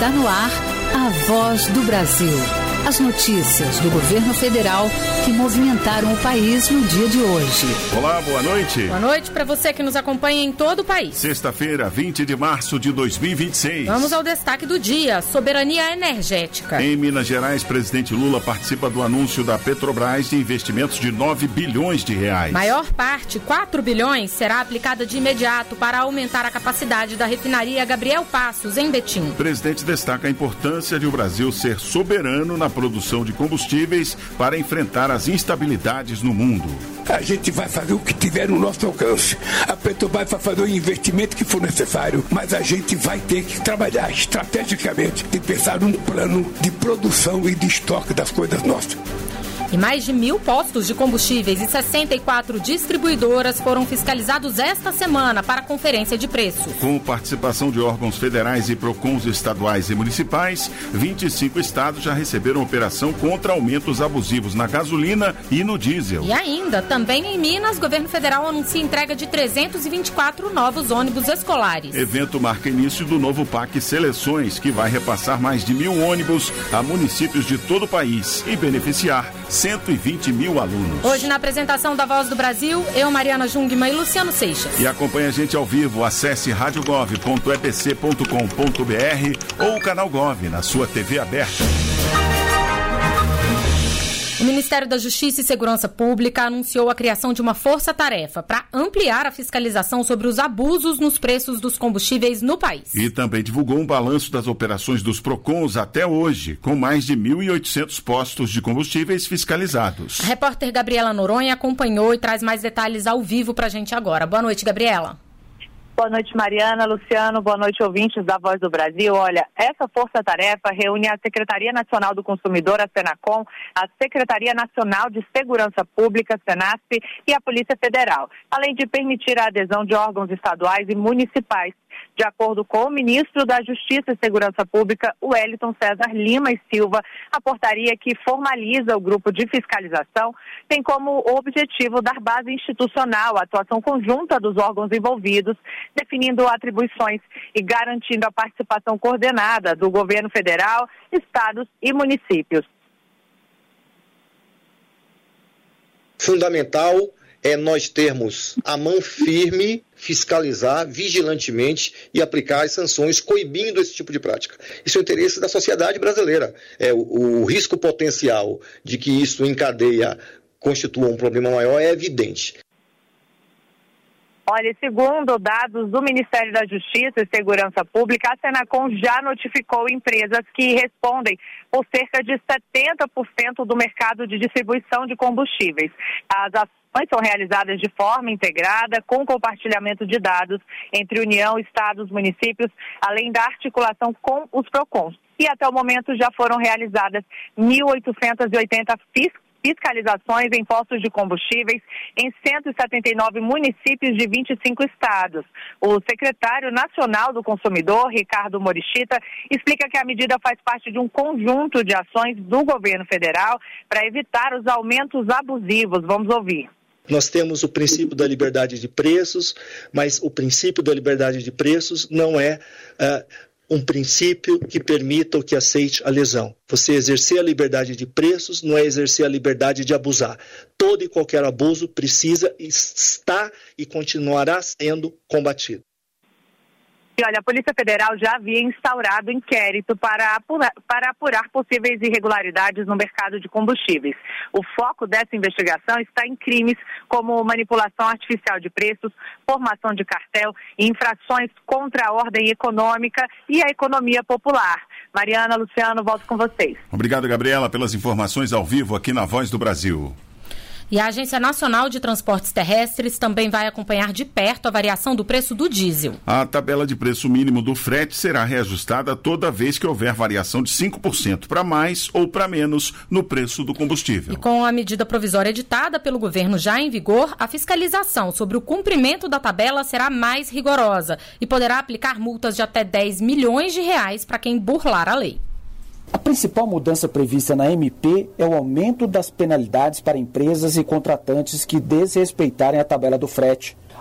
Está no ar a Voz do Brasil. As notícias do governo federal que movimentaram o país no dia de hoje. Olá, boa noite. Boa noite para você que nos acompanha em todo o país. Sexta-feira, 20 de março de 2026. Vamos ao destaque do dia: soberania energética. Em Minas Gerais, presidente Lula participa do anúncio da Petrobras de investimentos de 9 bilhões de reais. Maior parte, 4 bilhões, será aplicada de imediato para aumentar a capacidade da refinaria Gabriel Passos, em Betim. O presidente destaca a importância de o Brasil ser soberano na produção de combustíveis para enfrentar as instabilidades no mundo. A gente vai fazer o que tiver no nosso alcance. A Petrobras vai fazer o investimento que for necessário, mas a gente vai ter que trabalhar estrategicamente e pensar num plano de produção e de estoque das coisas nossas. E mais de 1.000 postos de combustíveis e 64 distribuidoras foram fiscalizados esta semana para a Conferência de Preços. Com participação de órgãos federais e PROCONs estaduais e municipais, 25 estados já receberam operação contra aumentos abusivos na gasolina e no diesel. E ainda, também em Minas, o governo federal anuncia entrega de 324 novos ônibus escolares. Evento marca início do novo PAC Seleções, que vai repassar mais de 1.000 ônibus a municípios de todo o país e beneficiar 120 mil alunos. Hoje, na apresentação da Voz do Brasil, eu, Mariana Jungmann e Luciano Seixas. E acompanhe a gente ao vivo. Acesse radiogov.epc.com.br ou o canal Gov na sua TV aberta. O Ministério da Justiça e Segurança Pública anunciou a criação de uma força-tarefa para ampliar a fiscalização sobre os abusos nos preços dos combustíveis no país. E também divulgou um balanço das operações dos PROCONs até hoje, com mais de 1.800 postos de combustíveis fiscalizados. A repórter Gabriela Noronha acompanhou e traz mais detalhes ao vivo para a gente agora. Boa noite, Gabriela. Boa noite, Mariana, Luciano, boa noite, ouvintes da Voz do Brasil. Olha, essa força-tarefa reúne a Secretaria Nacional do Consumidor, a Senacom, a Secretaria Nacional de Segurança Pública, Senasp, e a Polícia Federal, além de permitir a adesão de órgãos estaduais e municipais. De acordo com o ministro da Justiça e Segurança Pública, Wellington César Lima e Silva, a portaria que formaliza o grupo de fiscalização tem como objetivo dar base institucional à atuação conjunta dos órgãos envolvidos, definindo atribuições e garantindo a participação coordenada do governo federal, estados e municípios. Fundamental é nós termos a mão firme, fiscalizar vigilantemente e aplicar as sanções coibindo esse tipo de prática. Isso é o interesse da sociedade brasileira. O risco potencial de que isso em cadeia constitua um problema maior é evidente. Olha, segundo dados do Ministério da Justiça e Segurança Pública, a Senacom já notificou empresas que respondem por cerca de 70% do mercado de distribuição de combustíveis. As ações são realizadas de forma integrada, com compartilhamento de dados entre União, Estados, municípios, além da articulação com os PROCONs. E até o momento já foram realizadas 1.880 fiscalizações em postos de combustíveis em 179 municípios de 25 estados. O secretário nacional do consumidor, Ricardo Morishita, explica que a medida faz parte de um conjunto de ações do governo federal para evitar os aumentos abusivos. Vamos ouvir. Nós temos o princípio da liberdade de preços, mas o princípio da liberdade de preços não é um princípio que permita ou que aceite a lesão. Você exercer a liberdade de preços não é exercer a liberdade de abusar. Todo e qualquer abuso precisa estar e continuará sendo combatido. E olha, a Polícia Federal já havia instaurado inquérito para apurar possíveis irregularidades no mercado de combustíveis. O foco dessa investigação está em crimes como manipulação artificial de preços, formação de cartel e infrações contra a ordem econômica e a economia popular. Mariana, Luciano, volto com vocês. Obrigado, Gabriela, pelas informações ao vivo aqui na Voz do Brasil. E a Agência Nacional de Transportes Terrestres também vai acompanhar de perto a variação do preço do diesel. A tabela de preço mínimo do frete será reajustada toda vez que houver variação de 5% para mais ou para menos no preço do combustível. E com a medida provisória editada pelo governo já em vigor, a fiscalização sobre o cumprimento da tabela será mais rigorosa e poderá aplicar multas de até 10 milhões de reais para quem burlar a lei. A principal mudança prevista na MP é o aumento das penalidades para empresas e contratantes que desrespeitarem a tabela do frete.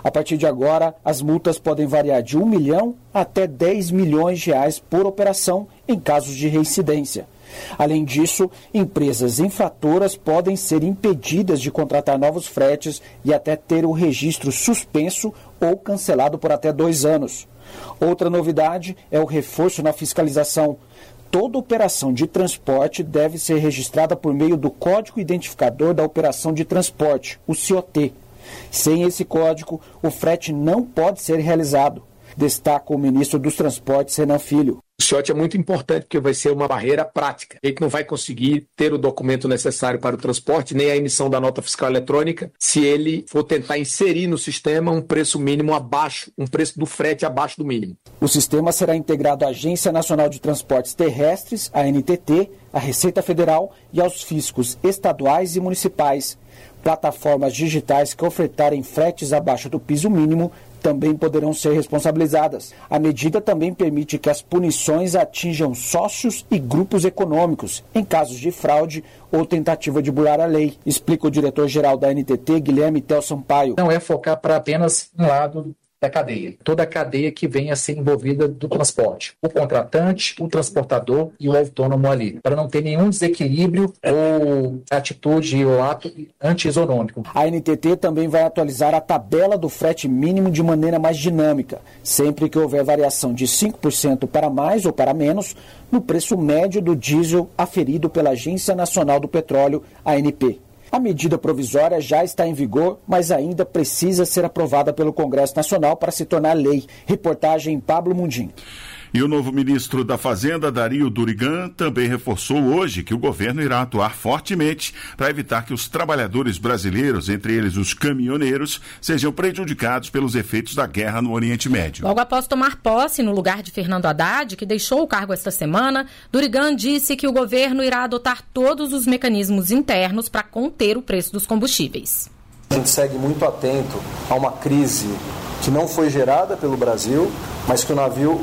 A partir de agora, as multas podem variar de 1 milhão até 10 milhões de reais por operação em casos de reincidência. Além disso, empresas infratoras podem ser impedidas de contratar novos fretes e até ter o registro suspenso ou cancelado por até 2 anos. Outra novidade é o reforço na fiscalização. Toda operação de transporte deve ser registrada por meio do Código Identificador da Operação de Transporte, o CIOT. Sem esse código, o frete não pode ser realizado, destaca o ministro dos Transportes, Renan Filho. O CIOT é muito importante porque vai ser uma barreira prática. Ele não vai conseguir ter o documento necessário para o transporte, nem a emissão da nota fiscal eletrônica, se ele for tentar inserir no sistema um preço mínimo abaixo, um preço do frete abaixo do mínimo. O sistema será integrado à Agência Nacional de Transportes Terrestres, a ANTT, à Receita Federal e aos fiscos estaduais e municipais. Plataformas digitais que ofertarem fretes abaixo do piso mínimo também poderão ser responsabilizadas. A medida também permite que as punições atinjam sócios e grupos econômicos, em casos de fraude ou tentativa de burlar a lei, explica o diretor-geral da ANTT, Guilherme Tel Sampaio. Não é focar para apenas um lado da cadeia. Toda a cadeia que venha a ser envolvida do transporte. O contratante, o transportador e o autônomo ali. Para não ter nenhum desequilíbrio ou atitude ou ato anti-isonômico. A ANTT também vai atualizar a tabela do frete mínimo de maneira mais dinâmica, sempre que houver variação de 5% para mais ou para menos no preço médio do diesel aferido pela Agência Nacional do Petróleo, ANP. A medida provisória já está em vigor, mas ainda precisa ser aprovada pelo Congresso Nacional para se tornar lei. Reportagem Pablo Mundim. E o novo ministro da Fazenda, Dario Durigan, também reforçou hoje que o governo irá atuar fortemente para evitar que os trabalhadores brasileiros, entre eles os caminhoneiros, sejam prejudicados pelos efeitos da guerra no Oriente Médio. Logo após tomar posse no lugar de Fernando Haddad, que deixou o cargo esta semana, Durigan disse que o governo irá adotar todos os mecanismos internos para conter o preço dos combustíveis. A gente segue muito atento a uma crise que não foi gerada pelo Brasil, mas que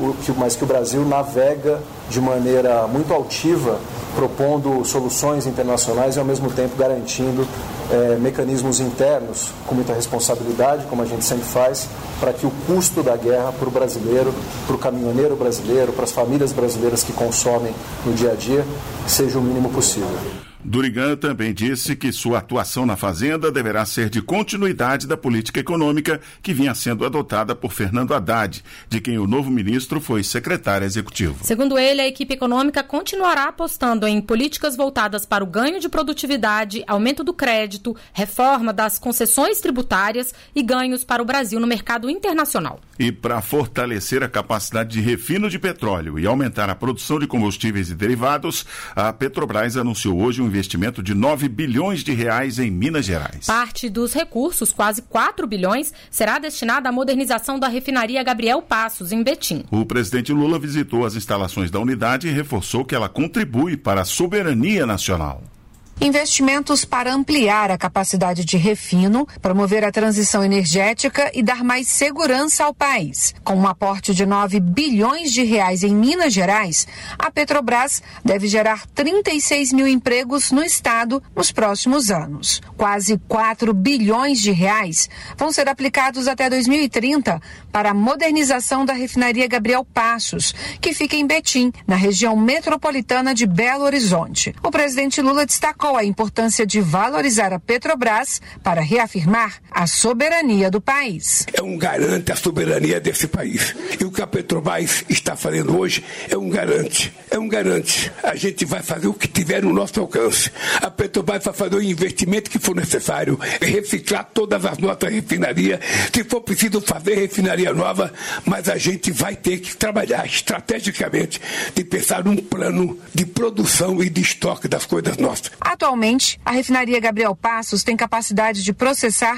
o Brasil navega de maneira muito altiva, propondo soluções internacionais e ao mesmo tempo garantindo mecanismos internos com muita responsabilidade, como a gente sempre faz, para que o custo da guerra para o brasileiro, para o caminhoneiro brasileiro, para as famílias brasileiras que consomem no dia a dia, seja o mínimo possível. Durigan também disse que sua atuação na Fazenda deverá ser de continuidade da política econômica que vinha sendo adotada por Fernando Haddad, de quem o novo ministro foi secretário executivo. Segundo ele, a equipe econômica continuará apostando em políticas voltadas para o ganho de produtividade, aumento do crédito, reforma das concessões tributárias e ganhos para o Brasil no mercado internacional. E para fortalecer a capacidade de refino de petróleo e aumentar a produção de combustíveis e derivados, a Petrobras anunciou hoje um investimento de 9 bilhões de reais em Minas Gerais. Parte dos recursos, quase 4 bilhões, será destinada à modernização da refinaria Gabriel Passos, em Betim. O presidente Lula visitou as instalações da unidade e reforçou que ela contribui para a soberania nacional. Investimentos para ampliar a capacidade de refino, promover a transição energética e dar mais segurança ao país. Com um aporte de 9 bilhões de reais em Minas Gerais, a Petrobras deve gerar 36 mil empregos no estado nos próximos anos. Quase 4 bilhões de reais vão ser aplicados até 2030 para a modernização da refinaria Gabriel Passos, que fica em Betim, na região metropolitana de Belo Horizonte. O presidente Lula destacou a importância de valorizar a Petrobras para reafirmar a soberania do país. É um garante a soberania desse país. E o que a Petrobras está fazendo hoje é um garante. É um garante. A gente vai fazer o que tiver no nosso alcance. A Petrobras vai fazer o investimento que for necessário, reciclar todas as nossas refinarias. Se for preciso fazer refinaria nova, mas a gente vai ter que trabalhar estrategicamente de pensar num plano de produção e de estoque das coisas nossas. Atualmente, a refinaria Gabriel Passos tem capacidade de processar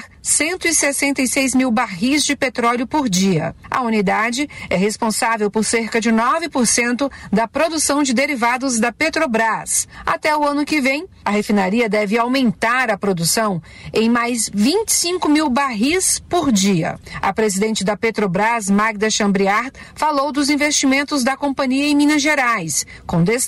166 mil barris de petróleo por dia. A unidade é responsável por cerca de 9% da produção de derivados da Petrobras. Até o ano que vem, a refinaria deve aumentar a produção em mais 25 mil barris por dia. A presidente da Petrobras, Magda Chambriard, falou dos investimentos da companhia em Minas Gerais, com destaque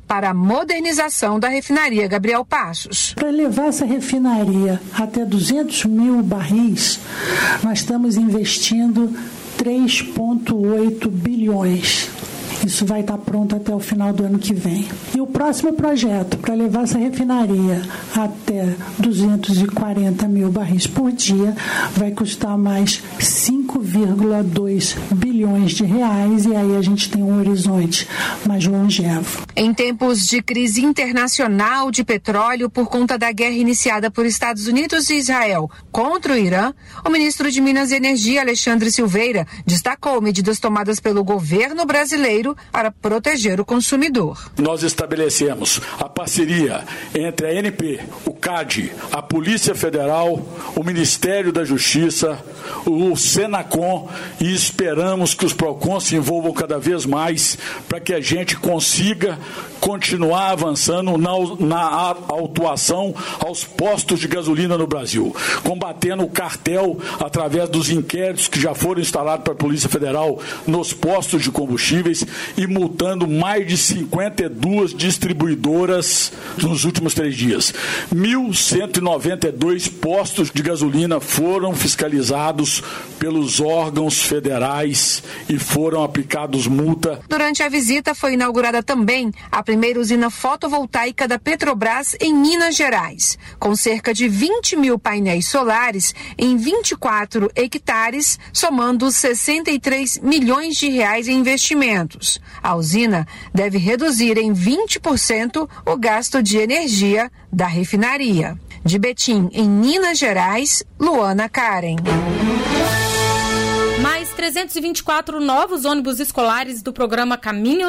para a modernização da refinaria Gabriel Passos. Para levar essa refinaria até 200 mil barris, nós estamos investindo 3,8 bilhões. Isso vai estar pronto até o final do ano que vem. E o próximo projeto, para levar essa refinaria até 240 mil barris por dia, vai custar mais 5,2 bilhões de reais, e aí a gente tem um horizonte mais longevo. Em tempos de crise internacional de petróleo por conta da guerra iniciada por Estados Unidos e Israel contra o Irã, o ministro de Minas e Energia, Alexandre Silveira, destacou medidas tomadas pelo governo brasileiro para proteger o consumidor. Nós estabelecemos a parceria entre a ANP, o CAD, a Polícia Federal, o Ministério da Justiça, o Senacom, e esperamos que os PROCON se envolvam cada vez mais para que a gente consiga continuar avançando na autuação aos postos de gasolina no Brasil, combatendo o cartel através dos inquéritos que já foram instalados pela Polícia Federal nos postos de combustíveis e multando mais de 52 distribuidoras nos últimos 3 dias. 1.192 postos de gasolina foram fiscalizados pelos órgãos federais e foram aplicados multa. Durante a visita foi inaugurada também a primeira usina fotovoltaica da Petrobras em Minas Gerais, com cerca de 20 mil painéis solares em 24 hectares, somando 63 milhões de reais em investimentos. A usina deve reduzir em 20% o gasto de energia da refinaria. De Betim, em Minas Gerais, Luana Karen. Mais 324 novos ônibus escolares do programa Caminho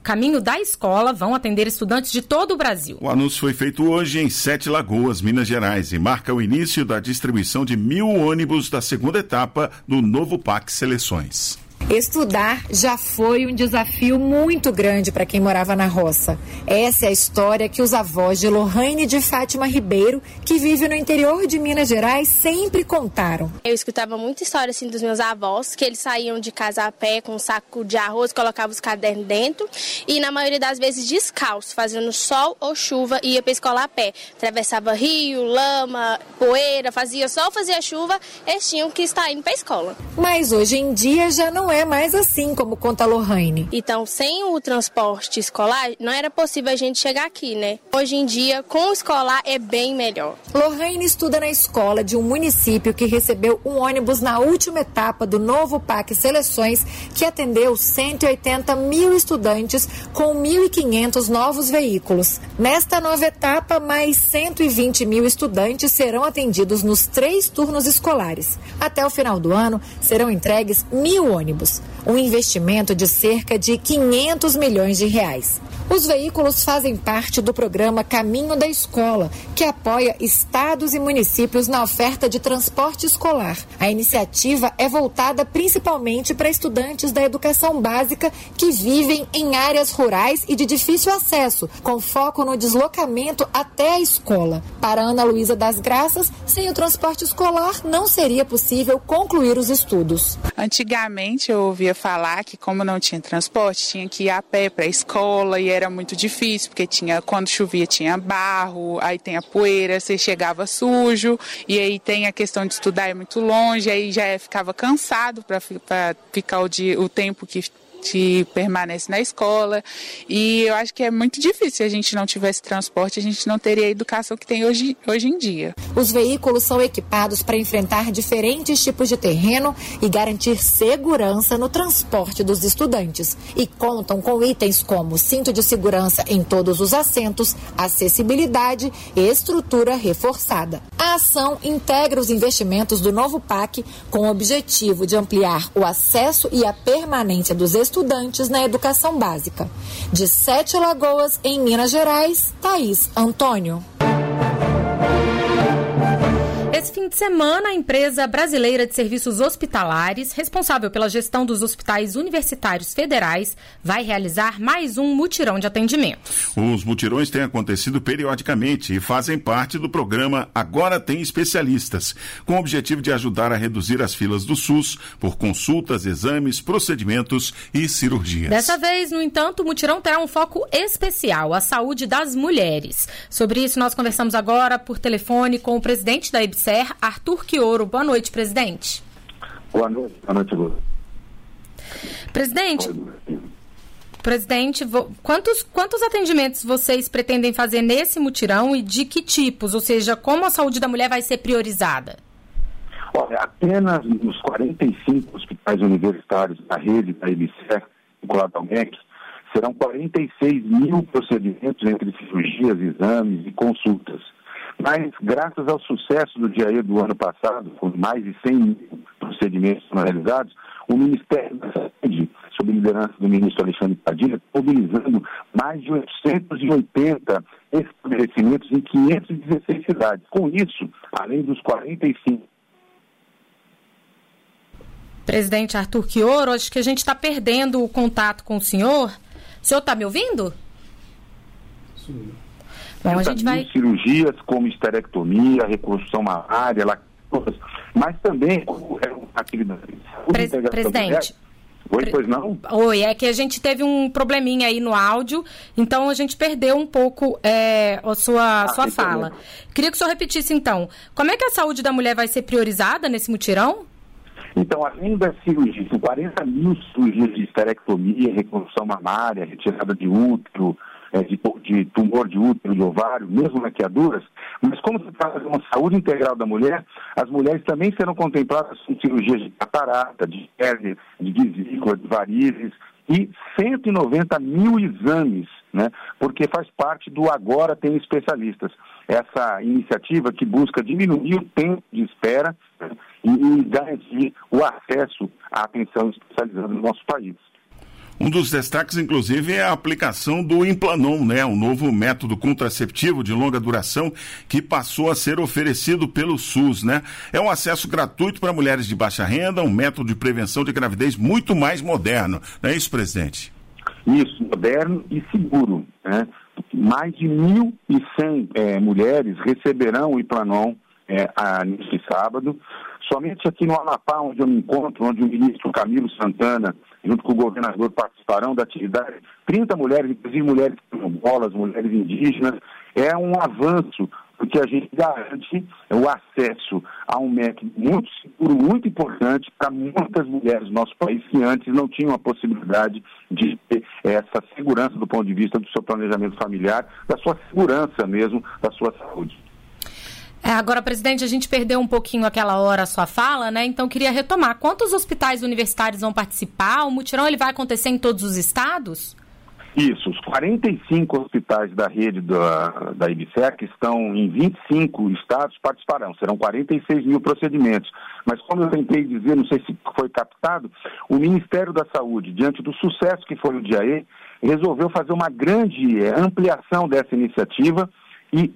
da Escola vão atender estudantes de todo o Brasil. O anúncio foi feito hoje em Sete Lagoas, Minas Gerais, e marca o início da distribuição de 1.000 ônibus da segunda etapa do novo PAC Seleções. Estudar já foi um desafio muito grande para quem morava na roça. Essa é a história que os avós de Lohane de Fátima Ribeiro, que vive no interior de Minas Gerais, sempre contaram. Eu escutava muita história assim dos meus avós, que eles saíam de casa a pé com um saco de arroz, colocavam os cadernos dentro e na maioria das vezes descalço, fazendo sol ou chuva, ia para a escola a pé. Atravessava rio, lama, poeira, fazia sol, fazia chuva, eles tinham que estar indo para a escola. Mas hoje em dia já não é mais assim, como conta a Lohane. Então, sem o transporte escolar, não era possível a gente chegar aqui, né? Hoje em dia, com o escolar, é bem melhor. Lohane estuda na escola de um município que recebeu um ônibus na última etapa do novo PAC Seleções, que atendeu 180 mil estudantes com 1.500 novos veículos. Nesta nova etapa, mais 120 mil estudantes serão atendidos nos 3 turnos escolares. Até o final do ano, serão entregues 1.000 ônibus, um investimento de cerca de 500 milhões de reais. Os veículos fazem parte do programa Caminho da Escola, que apoia estados e municípios na oferta de transporte escolar. A iniciativa é voltada principalmente para estudantes da educação básica que vivem em áreas rurais e de difícil acesso, com foco no deslocamento até a escola. Para Ana Luísa das Graças, sem o transporte escolar não seria possível concluir os estudos. Antigamente eu ouvia falar que como não tinha transporte, tinha que ir a pé para a escola e era muito difícil, porque quando chovia tinha barro, aí tem a poeira, você chegava sujo, e aí tem a questão de estudar é muito longe, aí já ficava cansado para ficar o tempo que permanece na escola, e eu acho que é muito difícil. Se a gente não tivesse transporte, a gente não teria a educação que tem hoje em dia. Os veículos são equipados para enfrentar diferentes tipos de terreno e garantir segurança no transporte dos estudantes, e contam com itens como cinto de segurança em todos os assentos, acessibilidade e estrutura reforçada. A ação integra os investimentos do novo PAC com o objetivo de ampliar o acesso e a permanência dos estudantes na educação básica. De Sete Lagoas, em Minas Gerais, Thaís Antônio. Esse fim de semana, a empresa brasileira de serviços hospitalares, responsável pela gestão dos hospitais universitários federais, vai realizar mais um mutirão de atendimento. Os mutirões têm acontecido periodicamente e fazem parte do programa Agora Tem Especialistas, com o objetivo de ajudar a reduzir as filas do SUS por consultas, exames, procedimentos e cirurgias. Dessa vez, no entanto, o mutirão terá um foco especial, a saúde das mulheres. Sobre isso, nós conversamos agora por telefone com o presidente da IBSER, Arthur Quioro. Boa noite, presidente. Boa noite, Lula. Presidente, quantos atendimentos vocês pretendem fazer nesse mutirão e de que tipos? Ou seja, como a saúde da mulher vai ser priorizada? Olha, apenas nos 45 hospitais universitários da rede da IBSER, vinculado ao MEC, serão 46 mil procedimentos entre cirurgias, exames e consultas. Mas, graças ao sucesso do DIAE do ano passado, com mais de 100 mil procedimentos realizados, o Ministério da Saúde, sob liderança do ministro Alexandre Padilha, está mobilizando mais de 880 estabelecimentos em 516 cidades. Com isso, além dos 45... Presidente Arthur Quioro, acho que a gente está perdendo o contato com o senhor. O senhor está me ouvindo? Sim. Bom, a gente vai... Cirurgias como esterectomia, reconstrução mamária, lactose, mas também Presidente. Oi, pois não? Oi, é que a gente teve um probleminha aí no áudio, então a gente perdeu um pouco a sua fala. Queria que o senhor repetisse, então, como é que a saúde da mulher vai ser priorizada nesse mutirão? Então, além das cirurgias, são 40 mil cirurgias de esterectomia, reconstrução mamária, retirada de útero, de tumor de útero, de ovário, mesmo maquiaduras, mas como se trata de uma saúde integral da mulher, as mulheres também serão contempladas com cirurgias de catarata, de hérnia, de vesícula, de varizes e 190 mil exames, né? Porque faz parte do Agora Tem Especialistas. Essa iniciativa que busca diminuir o tempo de espera, né, e garantir o acesso à atenção especializada no nosso país. Um dos destaques, inclusive, é a aplicação do Implanon, né? Um novo método contraceptivo de longa duração que passou a ser oferecido pelo SUS, né? É um acesso gratuito para mulheres de baixa renda, um método de prevenção de gravidez muito mais moderno. Não é isso, presidente? Isso, moderno e seguro, né? Mais de 1.100 mulheres receberão o Implanon neste sábado. Somente aqui no Amapá, onde eu me encontro, onde o ministro Camilo Santana, junto com o governador, participarão da atividade, 30 mulheres, inclusive mulheres quilombolas, mulheres indígenas, é um avanço, porque a gente garante o acesso a um MEC muito seguro, muito importante para muitas mulheres do nosso país que antes não tinham a possibilidade de ter essa segurança do ponto de vista do seu planejamento familiar, da sua segurança mesmo, da sua saúde. Agora, presidente, a gente perdeu um pouquinho aquela hora a sua fala, né? Então, queria retomar. Quantos hospitais universitários vão participar? O mutirão ele vai acontecer em todos os estados? Isso, os 45 hospitais da rede da IBSER, que estão em 25 estados, participarão. Serão 46 mil procedimentos. Mas, como eu tentei dizer, não sei se foi captado, o Ministério da Saúde, diante do sucesso que foi o DIAE, resolveu fazer uma grande ampliação dessa iniciativa, e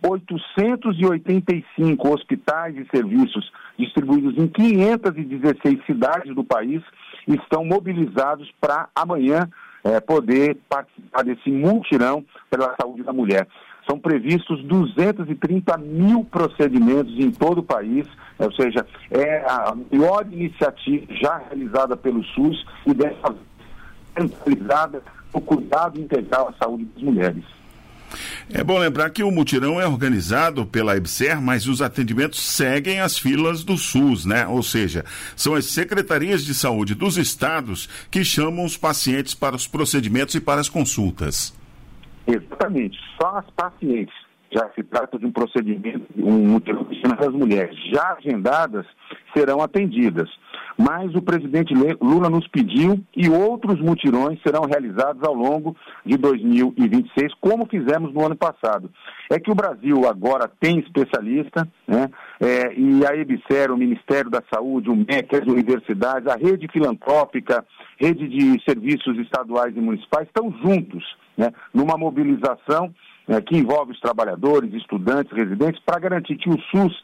885 hospitais e serviços distribuídos em 516 cidades do país estão mobilizados para amanhã poder participar desse mutirão pela saúde da mulher. São previstos 230 mil procedimentos em todo o país, ou seja, é a maior iniciativa já realizada pelo SUS e dessa vez centralizada no cuidado integral à saúde das mulheres. É bom lembrar que o mutirão é organizado pela IBSER, mas os atendimentos seguem as filas do SUS, né? Ou seja, são as secretarias de saúde dos estados que chamam os pacientes para os procedimentos e para as consultas. Exatamente, só as pacientes. Já se trata de um procedimento, um mutirão das mulheres já agendadas serão atendidas. Mas o presidente Lula nos pediu e outros mutirões serão realizados ao longo de 2026, como fizemos no ano passado. É que o Brasil agora tem especialista, né? E a IBSER, o Ministério da Saúde, o MEC, as universidades, a rede filantrópica, rede de serviços estaduais e municipais estão juntos, né? Numa mobilização que envolve os trabalhadores, estudantes, residentes, para garantir que o SUS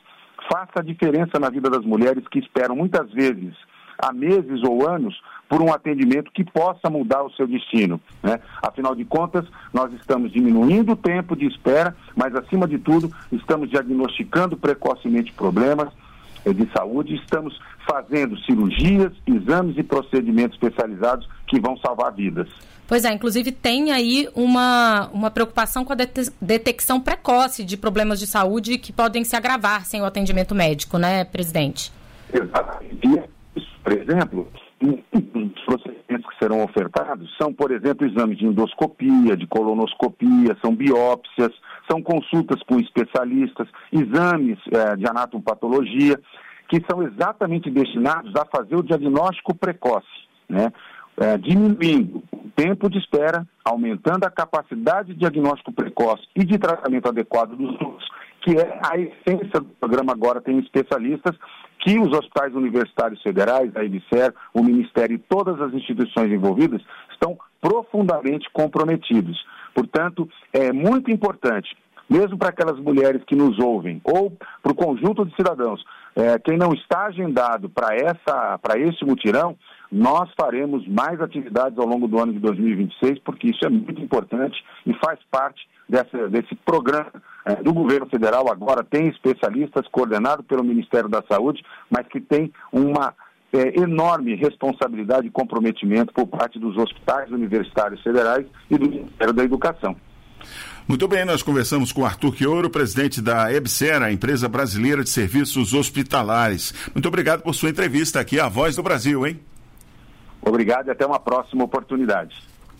faça a diferença na vida das mulheres que esperam muitas vezes há meses ou anos por um atendimento que possa mudar o seu destino, né? Afinal de contas, nós estamos diminuindo o tempo de espera, mas, acima de tudo, estamos diagnosticando precocemente problemas de saúde, estamos fazendo cirurgias, exames e procedimentos especializados que vão salvar vidas. Pois é, inclusive tem aí uma preocupação com a detecção precoce de problemas de saúde que podem se agravar sem o atendimento médico, né, presidente? Exatamente. Por exemplo, os procedimentos que serão ofertados são, por exemplo, exames de endoscopia, de colonoscopia, são biópsias, são consultas com especialistas, exames de anatomopatologia, que são exatamente destinados a fazer o diagnóstico precoce, né? Diminuindo o tempo de espera, aumentando a capacidade de diagnóstico precoce e de tratamento adequado dos grupos, que é a essência do programa. Agora tem especialistas que os hospitais universitários federais, a EBSER, o Ministério e todas as instituições envolvidas estão profundamente comprometidos. Portanto, é muito importante, mesmo para aquelas mulheres que nos ouvem, ou para o conjunto de cidadãos, quem não está agendado para esse mutirão, nós faremos mais atividades ao longo do ano de 2026, porque isso é muito importante e faz parte desse programa do governo federal. Agora tem especialistas coordenado pelo Ministério da Saúde, mas que tem uma enorme responsabilidade e comprometimento por parte dos hospitais universitários federais e do Ministério da Educação. Muito bem, nós conversamos com Arthur Quioro, presidente da EBSER, a Empresa Brasileira de Serviços Hospitalares. Muito obrigado por sua entrevista aqui à Voz do Brasil, hein? Obrigado e até uma próxima oportunidade.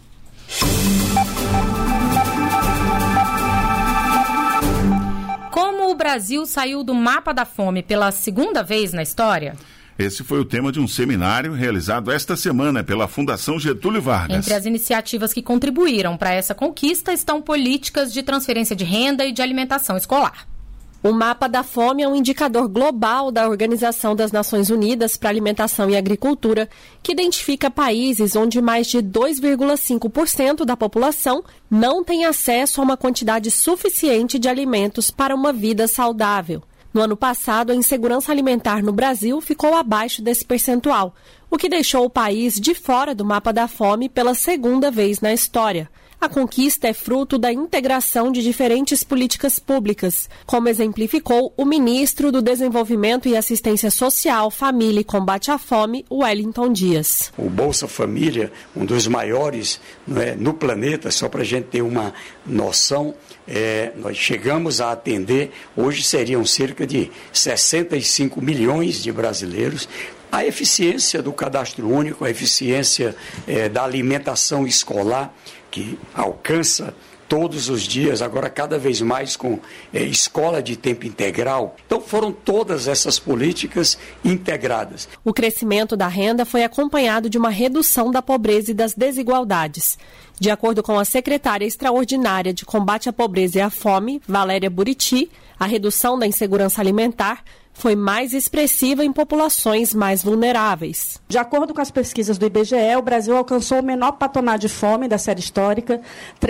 Como o Brasil saiu do mapa da fome pela segunda vez na história? Esse foi o tema de um seminário realizado esta semana pela Fundação Getúlio Vargas. Entre as iniciativas que contribuíram para essa conquista estão políticas de transferência de renda e de alimentação escolar. O Mapa da Fome é um indicador global da Organização das Nações Unidas para Alimentação e Agricultura, que identifica países onde mais de 2,5% da população não tem acesso a uma quantidade suficiente de alimentos para uma vida saudável. No ano passado, a insegurança alimentar no Brasil ficou abaixo desse percentual, o que deixou o país de fora do Mapa da Fome pela segunda vez na história. A conquista é fruto da integração de diferentes políticas públicas, como exemplificou o ministro do Desenvolvimento e Assistência Social, Família e Combate à Fome, Wellington Dias. O Bolsa Família, um dos maiores no planeta, só para a gente ter uma noção, nós chegamos a atender, hoje seriam cerca de 65 milhões de brasileiros. A eficiência do cadastro único, a eficiência da alimentação escolar, que alcança todos os dias, agora cada vez mais com escola de tempo integral. Então foram todas essas políticas integradas. O crescimento da renda foi acompanhado de uma redução da pobreza e das desigualdades. De acordo com a secretária extraordinária de combate à pobreza e à fome, Valéria Buriti, a redução da insegurança alimentar foi mais expressiva em populações mais vulneráveis. De acordo com as pesquisas do IBGE, o Brasil alcançou o menor patamar de fome da série histórica,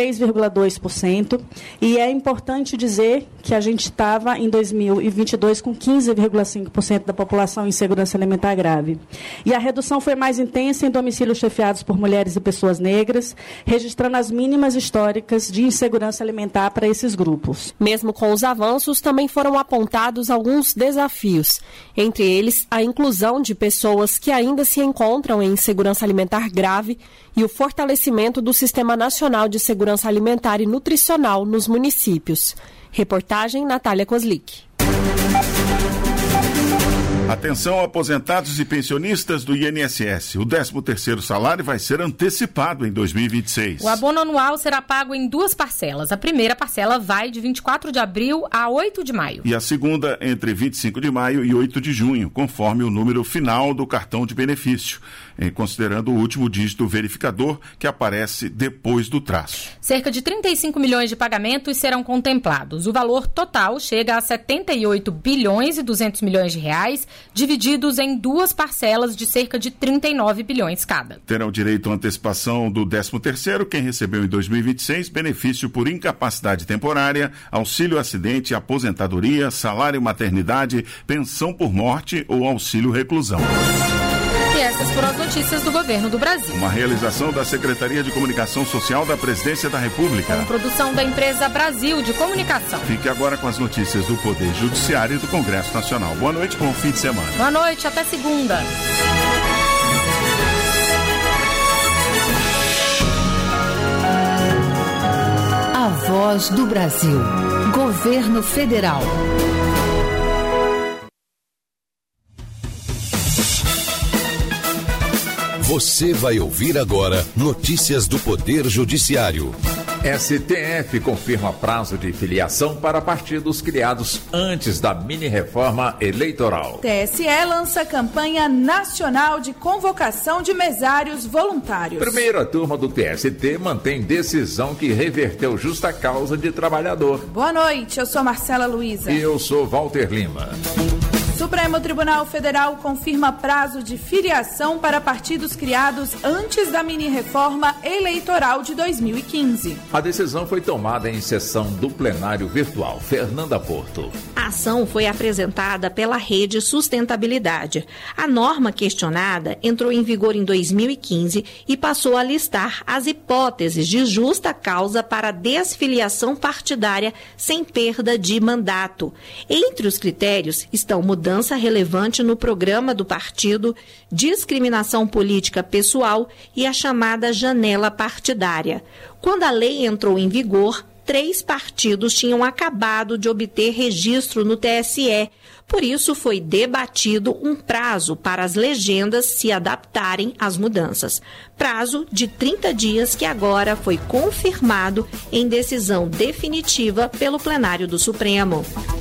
3,2%, e é importante dizer que a gente estava em 2022 com 15,5% da população em insegurança alimentar grave. E a redução foi mais intensa em domicílios chefiados por mulheres e pessoas negras, registrando as mínimas históricas de insegurança alimentar para esses grupos. Mesmo com os avanços, também foram apontados alguns desafios, entre eles a inclusão de pessoas que ainda se encontram em insegurança alimentar grave e o fortalecimento do Sistema Nacional de Segurança Alimentar e Nutricional nos municípios. Reportagem Natália Kozlik. Atenção, aposentados e pensionistas do INSS. O 13º salário vai ser antecipado em 2026. O abono anual será pago em 2 parcelas. A primeira parcela vai de 24 de abril a 8 de maio. E a segunda entre 25 de maio e 8 de junho, conforme o número final do cartão de benefício, considerando o último dígito verificador que aparece depois do traço. Cerca de 35 milhões de pagamentos serão contemplados. O valor total chega a 78 bilhões e 200 milhões de reais divididos em 2 parcelas de cerca de 39 bilhões cada. Terão direito à antecipação do 13º quem recebeu em 2026 benefício por incapacidade temporária, auxílio acidente, aposentadoria, salário maternidade, pensão por morte ou auxílio reclusão. E essas foram as notícias do Governo do Brasil. Uma realização da Secretaria de Comunicação Social da Presidência da República. Com produção da empresa Brasil de Comunicação. Fique agora com as notícias do Poder Judiciário e do Congresso Nacional. Boa noite, bom fim de semana. Boa noite, até segunda. A Voz do Brasil. Governo Federal. Você vai ouvir agora notícias do Poder Judiciário. STF confirma prazo de filiação para partidos criados antes da mini-reforma eleitoral. TSE lança campanha nacional de convocação de mesários voluntários. Primeira turma do TST mantém decisão que reverteu justa causa de trabalhador. Boa noite, eu sou Marcela Luiza. E eu sou Walter Lima. Supremo Tribunal Federal confirma prazo de filiação para partidos criados antes da mini-reforma eleitoral de 2015. A decisão foi tomada em sessão do plenário virtual. Fernanda Porto. A ação foi apresentada pela Rede Sustentabilidade. A norma questionada entrou em vigor em 2015 e passou a listar as hipóteses de justa causa para desfiliação partidária sem perda de mandato. Entre os critérios estão mudança relevante no programa do partido, discriminação política pessoal e a chamada janela partidária. Quando a lei entrou em vigor, 3 partidos tinham acabado de obter registro no TSE. Por isso, foi debatido um prazo para as legendas se adaptarem às mudanças. Prazo de 30 dias que agora foi confirmado em decisão definitiva pelo plenário do Supremo.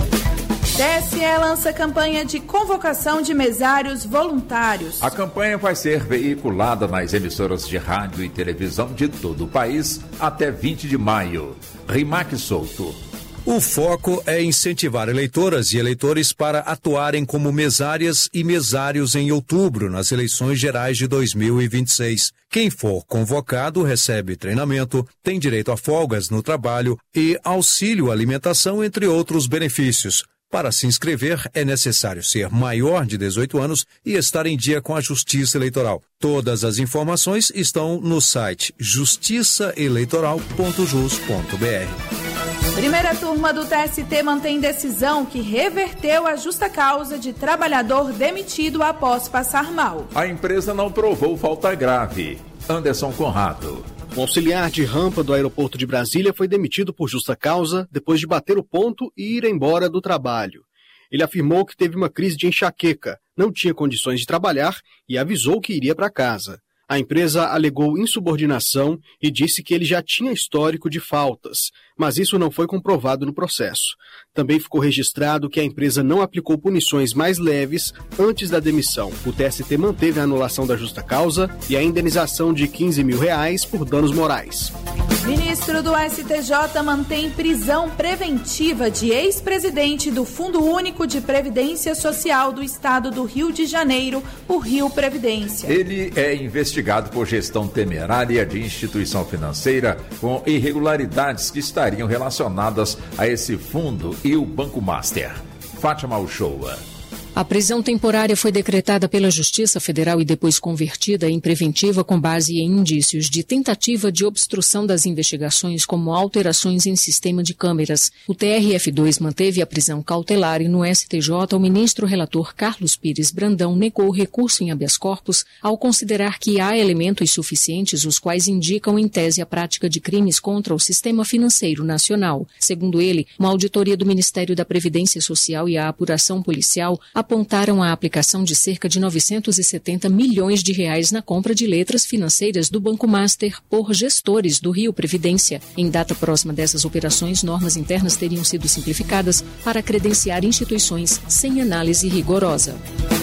TSE lança campanha de convocação de mesários voluntários. A campanha vai ser veiculada nas emissoras de rádio e televisão de todo o país até 20 de maio. Rimac Souto. O foco é incentivar eleitoras e eleitores para atuarem como mesárias e mesários em outubro, nas eleições gerais de 2026. Quem for convocado recebe treinamento, tem direito a folgas no trabalho e auxílio alimentação, entre outros benefícios. Para se inscrever, é necessário ser maior de 18 anos e estar em dia com a Justiça Eleitoral. Todas as informações estão no site justiçaeleitoral.jus.br. Primeira turma do TST mantém decisão que reverteu a justa causa de trabalhador demitido após passar mal. A empresa não provou falta grave. Anderson Conrado. O auxiliar de rampa do aeroporto de Brasília foi demitido por justa causa depois de bater o ponto e ir embora do trabalho. Ele afirmou que teve uma crise de enxaqueca, não tinha condições de trabalhar e avisou que iria para casa. A empresa alegou insubordinação e disse que ele já tinha histórico de faltas, mas isso não foi comprovado no processo. Também ficou registrado que a empresa não aplicou punições mais leves antes da demissão. O TST manteve a anulação da justa causa e a indenização de R$15 mil por danos morais. Ministro do STJ mantém prisão preventiva de ex-presidente do Fundo Único de Previdência Social do Estado do Rio de Janeiro, o Rio Previdência. Ele é investigado por gestão temerária de instituição financeira com irregularidades que estariam relacionadas a esse fundo e o Banco Master. Fátima Uchoa. A prisão temporária foi decretada pela Justiça Federal e depois convertida em preventiva com base em indícios de tentativa de obstrução das investigações como alterações em sistema de câmeras. O TRF2 manteve a prisão cautelar e no STJ o ministro relator Carlos Pires Brandão negou recurso em habeas corpus ao considerar que há elementos suficientes os quais indicam em tese a prática de crimes contra o sistema financeiro nacional. Segundo ele, uma auditoria do Ministério da Previdência Social e a apuração policial apontaram a aplicação de cerca de R$970 milhões na compra de letras financeiras do Banco Master por gestores do Rio Previdência. Em data próxima dessas operações, normas internas teriam sido simplificadas para credenciar instituições sem análise rigorosa.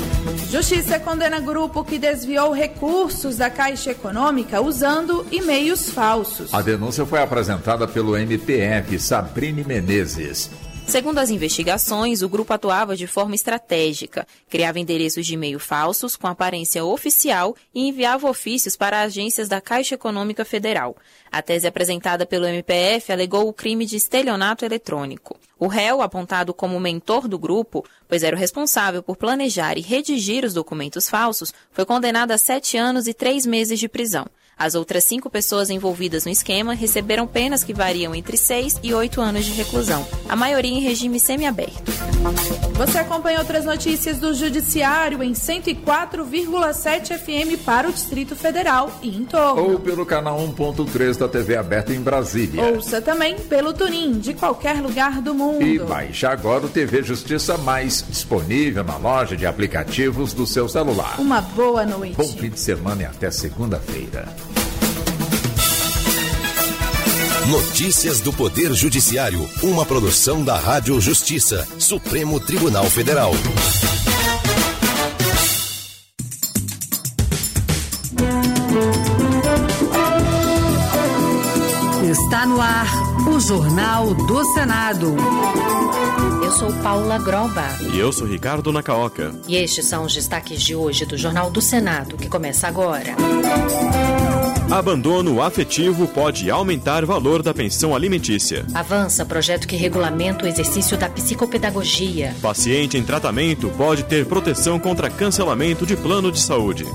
Justiça condena grupo que desviou recursos da Caixa Econômica usando e-mails falsos. A denúncia foi apresentada pelo MPF Sabrine Menezes. Segundo as investigações, o grupo atuava de forma estratégica, criava endereços de e-mail falsos com aparência oficial e enviava ofícios para agências da Caixa Econômica Federal. A tese apresentada pelo MPF alegou o crime de estelionato eletrônico. O réu, apontado como mentor do grupo, pois era o responsável por planejar e redigir os documentos falsos, foi condenado a 7 anos e 3 meses de prisão. As outras 5 pessoas envolvidas no esquema receberam penas que variam entre 6 e 8 anos de reclusão, a maioria em regime semiaberto. Você acompanha outras notícias do Judiciário em 104,7 FM para o Distrito Federal e em torno. Ou pelo canal 1.3 da TV aberta em Brasília. Ouça também pelo TuneIn, de qualquer lugar do mundo. E baixe agora o TV Justiça Mais, disponível na loja de aplicativos do seu celular. Uma boa noite. Bom fim de semana e até segunda-feira. Notícias do Poder Judiciário, uma produção da Rádio Justiça, Supremo Tribunal Federal. Está no ar o Jornal do Senado. Eu sou Paula Groba. E eu sou Ricardo Nacaoca. E estes são os destaques de hoje do Jornal do Senado, que começa agora. Abandono afetivo pode aumentar o valor da pensão alimentícia. Avança projeto que regulamenta o exercício da psicopedagogia. Paciente em tratamento pode ter proteção contra cancelamento de plano de saúde.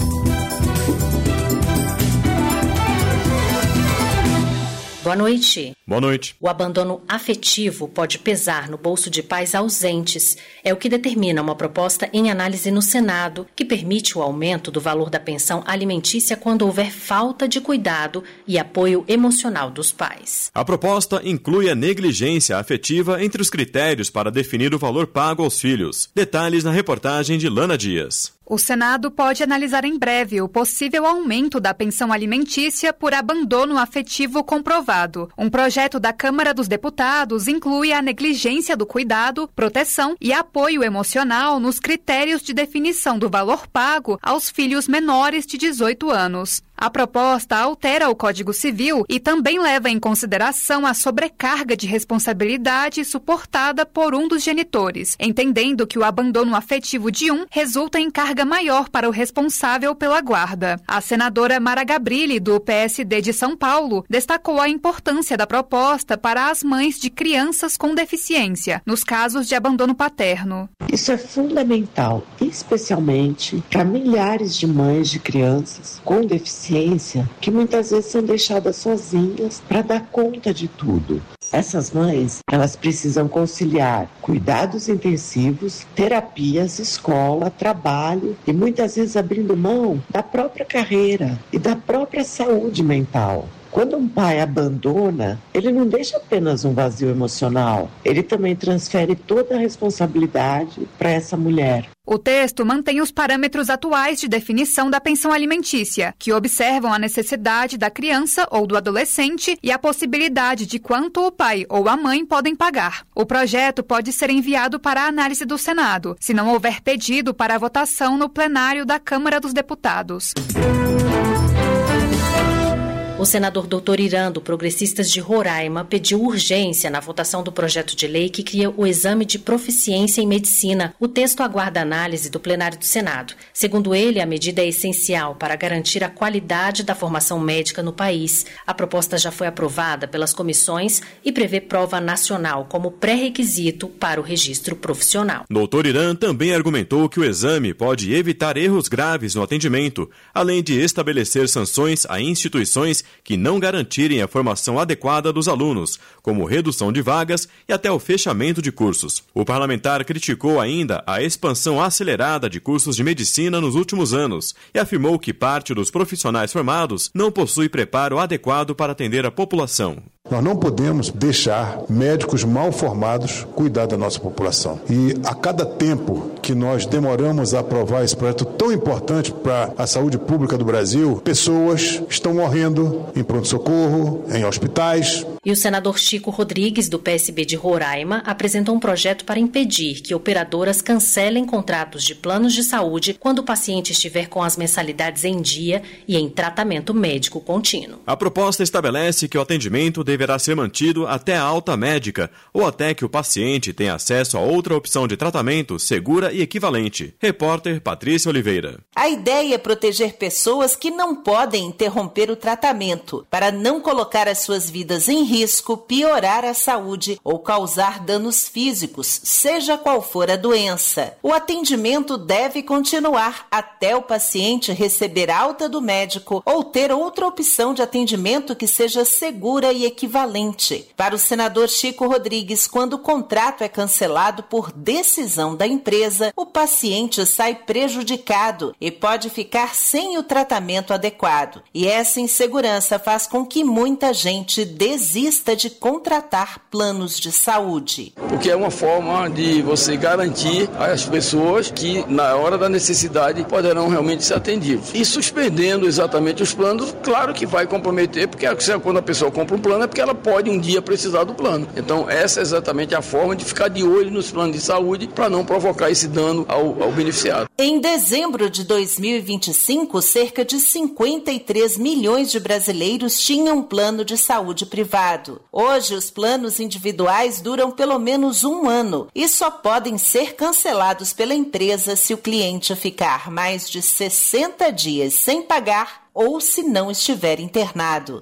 Boa noite. Boa noite. O abandono afetivo pode pesar no bolso de pais ausentes. É o que determina uma proposta em análise no Senado, que permite o aumento do valor da pensão alimentícia quando houver falta de cuidado e apoio emocional dos pais. A proposta inclui a negligência afetiva entre os critérios para definir o valor pago aos filhos. Detalhes na reportagem de Lana Dias. O Senado pode analisar em breve o possível aumento da pensão alimentícia por abandono afetivo comprovado. Um projeto da Câmara dos Deputados inclui a negligência do cuidado, proteção e apoio emocional nos critérios de definição do valor pago aos filhos menores de 18 anos. A proposta altera o Código Civil e também leva em consideração a sobrecarga de responsabilidade suportada por um dos genitores, entendendo que o abandono afetivo de um resulta em carga maior para o responsável pela guarda. A senadora Mara Gabrilli, do PSD de São Paulo, destacou a importância da proposta para as mães de crianças com deficiência, nos casos de abandono paterno. Isso é fundamental, especialmente para milhares de mães de crianças com deficiência que muitas vezes são deixadas sozinhas para dar conta de tudo. Essas mães, elas precisam conciliar cuidados intensivos, terapias, escola, trabalho e muitas vezes abrindo mão da própria carreira e da própria saúde mental. Quando um pai abandona, ele não deixa apenas um vazio emocional, ele também transfere toda a responsabilidade para essa mulher. O texto mantém os parâmetros atuais de definição da pensão alimentícia, que observam a necessidade da criança ou do adolescente e a possibilidade de quanto o pai ou a mãe podem pagar. O projeto pode ser enviado para a análise do Senado, se não houver pedido para a votação no plenário da Câmara dos Deputados. O senador Dr. Irã, do Progressistas de Roraima, pediu urgência na votação do projeto de lei que cria o exame de proficiência em medicina. O texto aguarda análise do plenário do Senado. Segundo ele, a medida é essencial para garantir a qualidade da formação médica no país. A proposta já foi aprovada pelas comissões e prevê prova nacional como pré-requisito para o registro profissional. Dr. Irã também argumentou que o exame pode evitar erros graves no atendimento, além de estabelecer sanções a instituições que não garantirem a formação adequada dos alunos, como redução de vagas e até o fechamento de cursos. O parlamentar criticou ainda a expansão acelerada de cursos de medicina nos últimos anos e afirmou que parte dos profissionais formados não possui preparo adequado para atender a população. Nós não podemos deixar médicos mal formados cuidar da nossa população. E a cada tempo que nós demoramos a aprovar esse projeto tão importante para a saúde pública do Brasil, pessoas estão morrendo em pronto-socorro, em hospitais. E o senador Chico Rodrigues, do PSB de Roraima, apresentou um projeto para impedir que operadoras cancelem contratos de planos de saúde quando o paciente estiver com as mensalidades em dia e em tratamento médico contínuo. A proposta estabelece que o atendimento deverá ser mantido até a alta médica ou até que o paciente tenha acesso a outra opção de tratamento segura e equivalente. Repórter Patrícia Oliveira. A ideia é proteger pessoas que não podem interromper o tratamento para não colocar as suas vidas em risco, piorar a saúde ou causar danos físicos, seja qual for a doença. O atendimento deve continuar até o paciente receber alta do médico ou ter outra opção de atendimento que seja segura e equivalente. Para o senador Chico Rodrigues, quando o contrato é cancelado por decisão da empresa, o paciente sai prejudicado e pode ficar sem o tratamento adequado. E essa insegurança faz com que muita gente desista de contratar planos de saúde. Porque é uma forma de você garantir às pessoas que na hora da necessidade poderão realmente ser atendidos. E suspendendo exatamente os planos, claro que vai comprometer, porque quando a pessoa compra um plano é porque ela pode um dia precisar do plano. Então essa é exatamente a forma de ficar de olho nos planos de saúde para não provocar esse dano ao beneficiário. Em dezembro de 2025, cerca de 53 milhões de brasileiros tinham um plano de saúde privado. Hoje, os planos individuais duram pelo menos 1 ano e só podem ser cancelados pela empresa se o cliente ficar mais de 60 dias sem pagar ou se não estiver internado.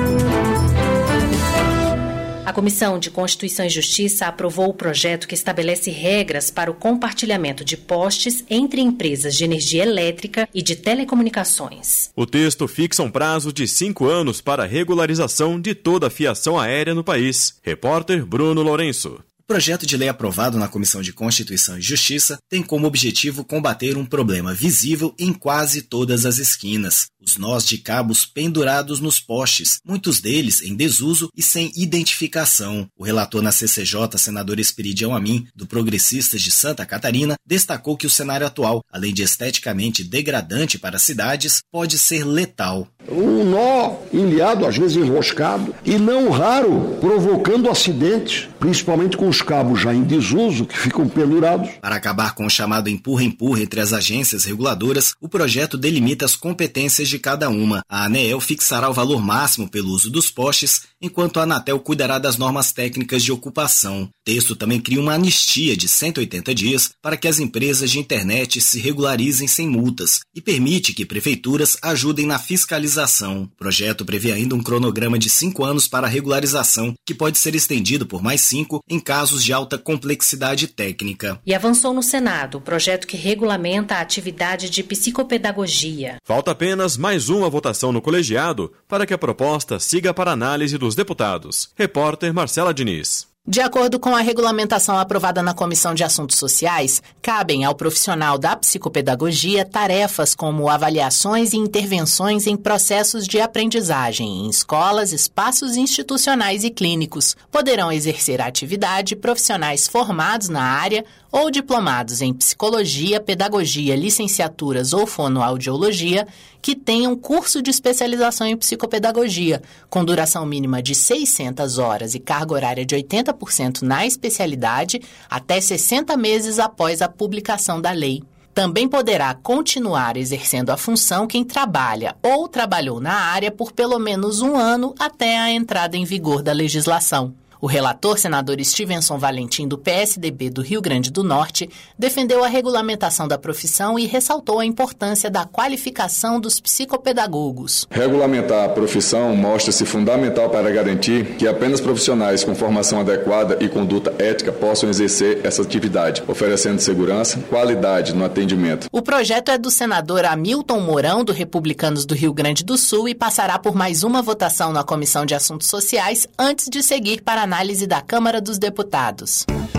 A Comissão de Constituição e Justiça aprovou o projeto que estabelece regras para o compartilhamento de postes entre empresas de energia elétrica e de telecomunicações. O texto fixa um prazo de 5 anos para a regularização de toda a fiação aérea no país. Repórter Bruno Lourenço. O projeto de lei aprovado na Comissão de Constituição e Justiça tem como objetivo combater um problema visível em quase todas as esquinas: os nós de cabos pendurados nos postes, muitos deles em desuso e sem identificação. O relator na CCJ, senador Esperidião Amin, do Progressistas de Santa Catarina, destacou que o cenário atual, além de esteticamente degradante para as cidades, pode ser letal. Um nó ilhado, às vezes enroscado, e não raro provocando acidentes, principalmente com os cabos já em desuso, que ficam pendurados. Para acabar com o chamado empurra-empurra entre as agências reguladoras, o projeto delimita as competências de cada uma. A ANEEL fixará o valor máximo pelo uso dos postes, enquanto a Anatel cuidará das normas técnicas de ocupação. O texto também cria uma anistia de 180 dias para que as empresas de internet se regularizem sem multas e permite que prefeituras ajudem na fiscalização. O projeto prevê ainda um cronograma de 5 anos para a regularização, que pode ser estendido por mais 5 em casos de alta complexidade técnica. E avançou no Senado o projeto que regulamenta a atividade de psicopedagogia. Falta apenas mais uma votação no colegiado para que a proposta siga para análise dos deputados. Repórter Marcela Diniz. De acordo com a regulamentação aprovada na Comissão de Assuntos Sociais, cabem ao profissional da psicopedagogia tarefas como avaliações e intervenções em processos de aprendizagem em escolas, espaços institucionais e clínicos. Poderão exercer a atividade profissionais formados na área ou diplomados em psicologia, pedagogia, licenciaturas ou fonoaudiologia que tenham curso de especialização em psicopedagogia, com duração mínima de 600 horas e carga horária de 80% na especialidade, até 60 meses após a publicação da lei. Também poderá continuar exercendo a função quem trabalha ou trabalhou na área por pelo menos 1 ano até a entrada em vigor da legislação. O relator, senador Stevenson Valentim, do PSDB do Rio Grande do Norte, defendeu a regulamentação da profissão e ressaltou a importância da qualificação dos psicopedagogos. Regulamentar a profissão mostra-se fundamental para garantir que apenas profissionais com formação adequada e conduta ética possam exercer essa atividade, oferecendo segurança e qualidade no atendimento. O projeto é do senador Hamilton Mourão, do Republicanos do Rio Grande do Sul, e passará por mais uma votação na Comissão de Assuntos Sociais antes de seguir para a análise da Câmara dos Deputados.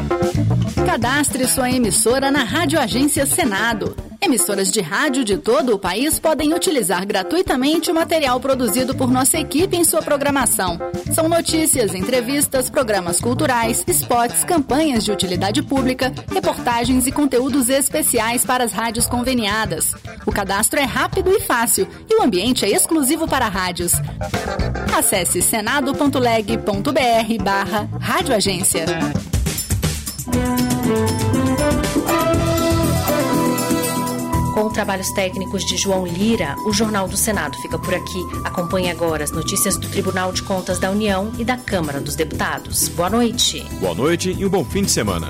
Cadastre sua emissora na Rádio Agência Senado. Emissoras de rádio de todo o país podem utilizar gratuitamente o material produzido por nossa equipe em sua programação. São notícias, entrevistas, programas culturais, spots, campanhas de utilidade pública, reportagens e conteúdos especiais para as rádios conveniadas. O cadastro é rápido e fácil e o ambiente é exclusivo para rádios. Acesse senado.leg.br/radioagência. Com trabalhos técnicos de João Lira, o Jornal do Senado fica por aqui. Acompanhe agora as notícias do Tribunal de Contas da União e da Câmara dos Deputados. Boa noite. Boa noite e um bom fim de semana.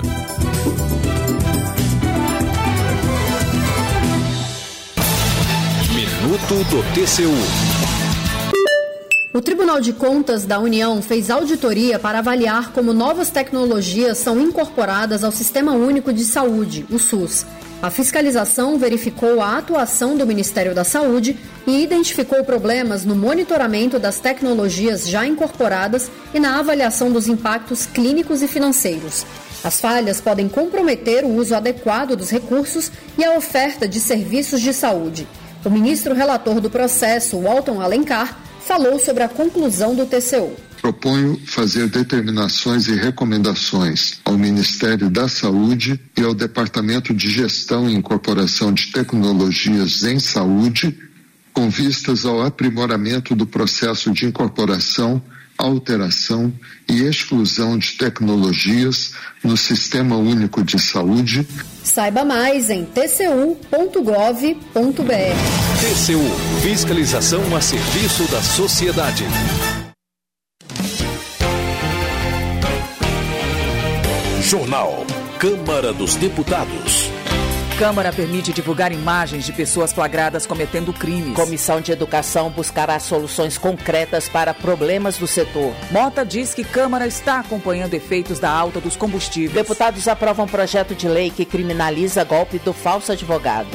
Minuto do TCU. O Tribunal de Contas da União fez auditoria para avaliar como novas tecnologias são incorporadas ao Sistema Único de Saúde, o SUS. A fiscalização verificou a atuação do Ministério da Saúde e identificou problemas no monitoramento das tecnologias já incorporadas e na avaliação dos impactos clínicos e financeiros. As falhas podem comprometer o uso adequado dos recursos e a oferta de serviços de saúde. O ministro relator do processo, Walton Alencar, falou sobre a conclusão do TCU. Proponho fazer determinações e recomendações ao Ministério da Saúde e ao Departamento de Gestão e Incorporação de Tecnologias em Saúde, com vistas ao aprimoramento do processo de incorporação, alteração e exclusão de tecnologias no Sistema Único de Saúde. Saiba mais em tcu.gov.br. TCU, fiscalização a serviço da sociedade. Jornal Câmara dos Deputados. Câmara permite divulgar imagens de pessoas flagradas cometendo crimes. Comissão de Educação buscará soluções concretas para problemas do setor. Mota diz que Câmara está acompanhando efeitos da alta dos combustíveis. Deputados aprovam projeto de lei que criminaliza golpe do falso advogado.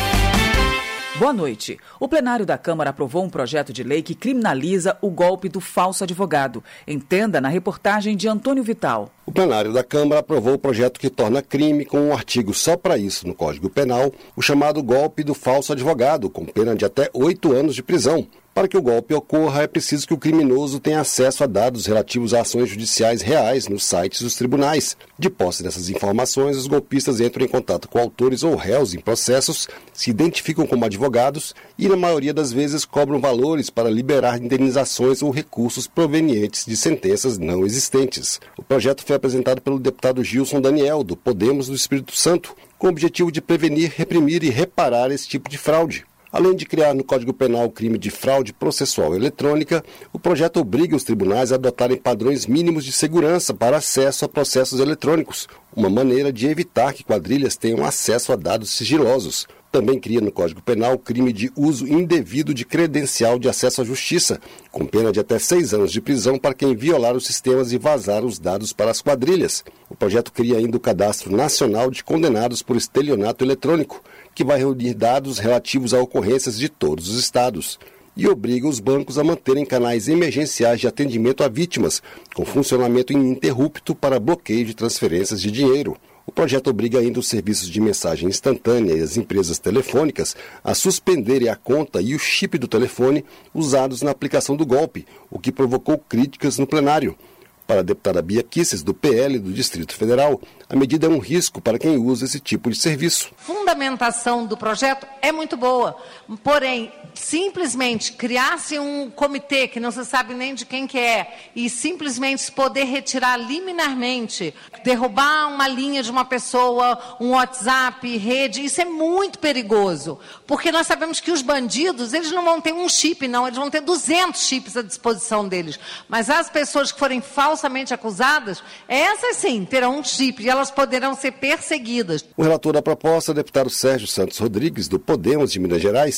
Boa noite. O plenário da Câmara aprovou um projeto de lei que criminaliza o golpe do falso advogado. Entenda na reportagem de Antônio Vital. O plenário da Câmara aprovou o projeto que torna crime, com um artigo só para isso no Código Penal, o chamado golpe do falso advogado, com pena de até 8 anos de prisão. Para que o golpe ocorra, é preciso que o criminoso tenha acesso a dados relativos a ações judiciais reais nos sites dos tribunais. De posse dessas informações, os golpistas entram em contato com autores ou réus em processos, se identificam como advogados e, na maioria das vezes, cobram valores para liberar indenizações ou recursos provenientes de sentenças não existentes. O projeto foi apresentado pelo deputado Gilson Daniel, do Podemos do Espírito Santo, com o objetivo de prevenir, reprimir e reparar esse tipo de fraude. Além de criar no Código Penal o crime de fraude processual eletrônica, o projeto obriga os tribunais a adotarem padrões mínimos de segurança para acesso a processos eletrônicos, uma maneira de evitar que quadrilhas tenham acesso a dados sigilosos. Também cria no Código Penal o crime de uso indevido de credencial de acesso à justiça, com pena de até 6 anos de prisão para quem violar os sistemas e vazar os dados para as quadrilhas. O projeto cria ainda o Cadastro Nacional de Condenados por Estelionato Eletrônico, que vai reunir dados relativos a ocorrências de todos os estados, e obriga os bancos a manterem canais emergenciais de atendimento a vítimas, com funcionamento ininterrupto para bloqueio de transferências de dinheiro. O projeto obriga ainda os serviços de mensagem instantânea e as empresas telefônicas a suspenderem a conta e o chip do telefone usados na aplicação do golpe, o que provocou críticas no plenário. Para a deputada Bia Kicis, do PL do Distrito Federal, a medida é um risco para quem usa esse tipo de serviço. A fundamentação do projeto é muito boa, porém, simplesmente criar-se um comitê que não se sabe nem de quem que é e simplesmente poder retirar liminarmente, derrubar uma linha de uma pessoa, um WhatsApp, rede, isso é muito perigoso, porque nós sabemos que os bandidos, eles não vão ter um chip, não, eles vão ter 200 chips à disposição deles, mas as pessoas que forem falsamente acusadas, essas sim terão um chip e elas poderão ser perseguidas. O relator da proposta, o deputado Sérgio Santos Rodrigues, do Podemos de Minas Gerais,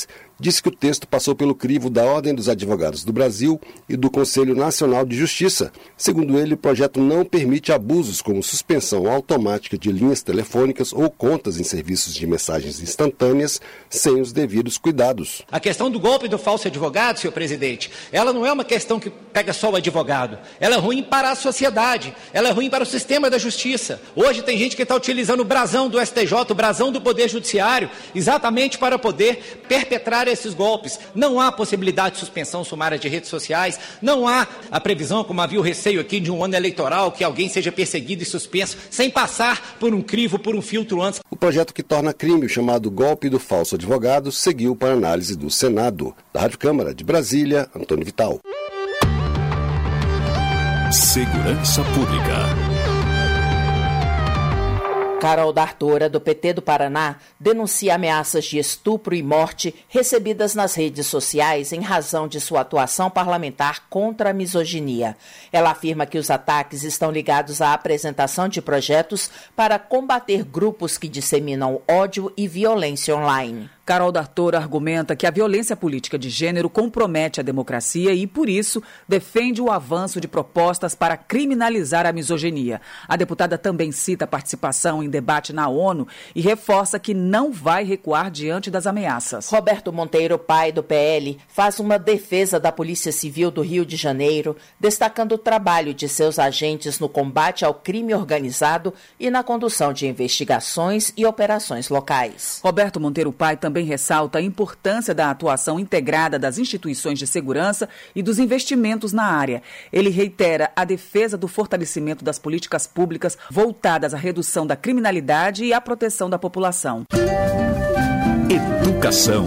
disse que o texto passou pelo crivo da Ordem dos Advogados do Brasil e do Conselho Nacional de Justiça. Segundo ele, o projeto não permite abusos como suspensão automática de linhas telefônicas ou contas em serviços de mensagens instantâneas sem os devidos cuidados. A questão do golpe do falso advogado, senhor presidente, ela não é uma questão que pega só o advogado. Ela é ruim para a sociedade, ela é ruim para o sistema da justiça. Hoje tem gente que está utilizando o brasão do STJ, o brasão do Poder Judiciário, exatamente para poder perpetrar esses golpes. Não há possibilidade de suspensão sumária de redes sociais, não há a previsão, como havia o receio aqui de um ano eleitoral, que alguém seja perseguido e suspenso, sem passar por um crivo, por um filtro antes. O projeto que torna crime o chamado golpe do falso advogado seguiu para análise do Senado. Da Rádio Câmara de Brasília, Antônio Vital. Segurança Pública. Carol D'Artora, do PT do Paraná, denuncia ameaças de estupro e morte recebidas nas redes sociais em razão de sua atuação parlamentar contra a misoginia. Ela afirma que os ataques estão ligados à apresentação de projetos para combater grupos que disseminam ódio e violência online. Carol D'Artora argumenta que a violência política de gênero compromete a democracia e, por isso, defende o avanço de propostas para criminalizar a misoginia. A deputada também cita a participação em debate na ONU e reforça que não vai recuar diante das ameaças. Roberto Monteiro, pai do PL, faz uma defesa da Polícia Civil do Rio de Janeiro, destacando o trabalho de seus agentes no combate ao crime organizado e na condução de investigações e operações locais. Roberto Monteiro, pai, também ressalta a importância da atuação integrada das instituições de segurança e dos investimentos na área. Ele reitera a defesa do fortalecimento das políticas públicas voltadas à redução da criminalidade e à proteção da população. Educação.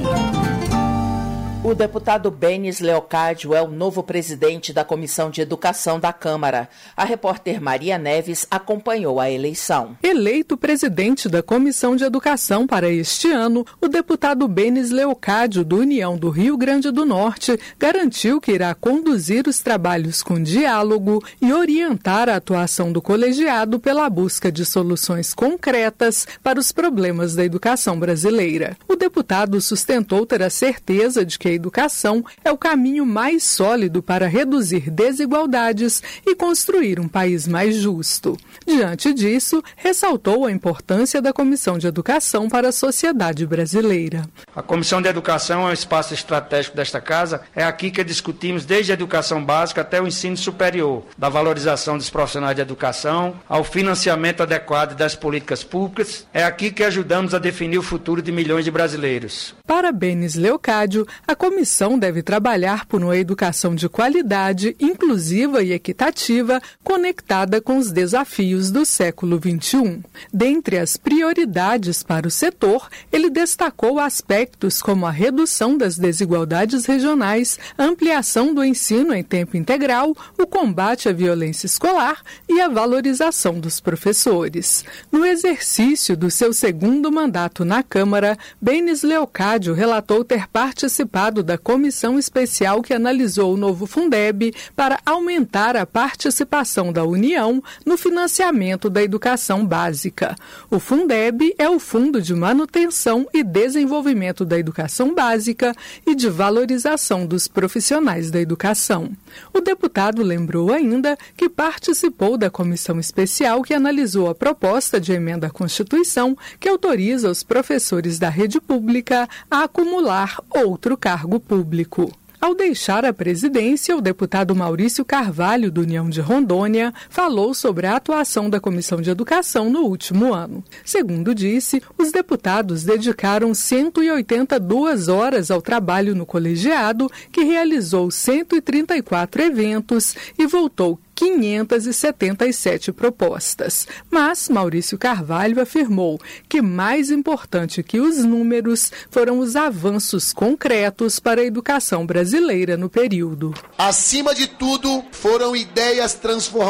O deputado Benis Leocádio é o novo presidente da Comissão de Educação da Câmara. A repórter Maria Neves acompanhou a eleição. Eleito presidente da Comissão de Educação para este ano, o deputado Benis Leocádio, do União do Rio Grande do Norte, garantiu que irá conduzir os trabalhos com diálogo e orientar a atuação do colegiado pela busca de soluções concretas para os problemas da educação brasileira. O deputado sustentou ter a certeza de que a educação é o caminho mais sólido para reduzir desigualdades e construir um país mais justo. Diante disso, ressaltou a importância da Comissão de Educação para a sociedade brasileira. A Comissão de Educação é um espaço estratégico desta casa. É aqui que discutimos desde a educação básica até o ensino superior, da valorização dos profissionais de educação, ao financiamento adequado das políticas públicas. É aqui que ajudamos a definir o futuro de milhões de brasileiros. Para Benis Leocádio, a comissão deve trabalhar por uma educação de qualidade, inclusiva e equitativa, conectada com os desafios do século XXI. Dentre as prioridades para o setor, ele destacou aspectos como a redução das desigualdades regionais, a ampliação do ensino em tempo integral, o combate à violência escolar e a valorização dos professores. No exercício do seu segundo mandato na Câmara, Benis Leocádio relatou ter participado da comissão especial que analisou o novo Fundeb para aumentar a participação da União no financiamento da educação básica. O Fundeb é o Fundo de Manutenção e Desenvolvimento da Educação Básica e de Valorização dos Profissionais da Educação. O deputado lembrou ainda que participou da comissão especial que analisou a proposta de emenda à Constituição que autoriza os professores da rede pública a acumular outro cargo público. Ao deixar a presidência, o deputado Maurício Carvalho, do União de Rondônia, falou sobre a atuação da Comissão de Educação no último ano. Segundo disse, os deputados dedicaram 182 horas ao trabalho no colegiado, que realizou 134 eventos e votou 577 propostas. Mas Maurício Carvalho afirmou que mais importante que os números foram os avanços concretos para a educação brasileira no período. Acima de tudo, foram ideias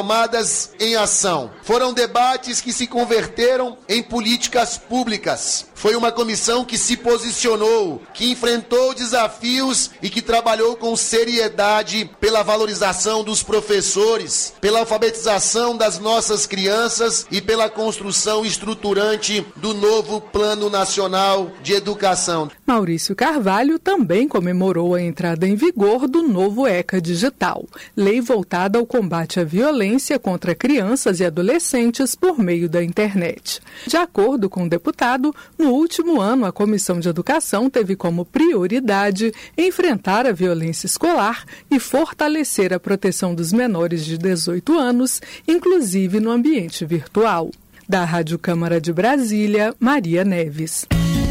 transformadas em ação. Foram debates que se converteram em políticas públicas. Foi uma comissão que se posicionou, que enfrentou desafios e que trabalhou com seriedade pela valorização dos professores, pela alfabetização das nossas crianças e pela construção estruturante do novo Plano Nacional de Educação. Maurício Carvalho também comemorou a entrada em vigor do novo ECA Digital, lei voltada ao combate à violência contra crianças e adolescentes por meio da internet. De acordo com o deputado, no último ano a Comissão de Educação teve como prioridade enfrentar a violência escolar e fortalecer a proteção dos menores de 18 anos, inclusive no ambiente virtual. Da Rádio Câmara de Brasília, Maria Neves.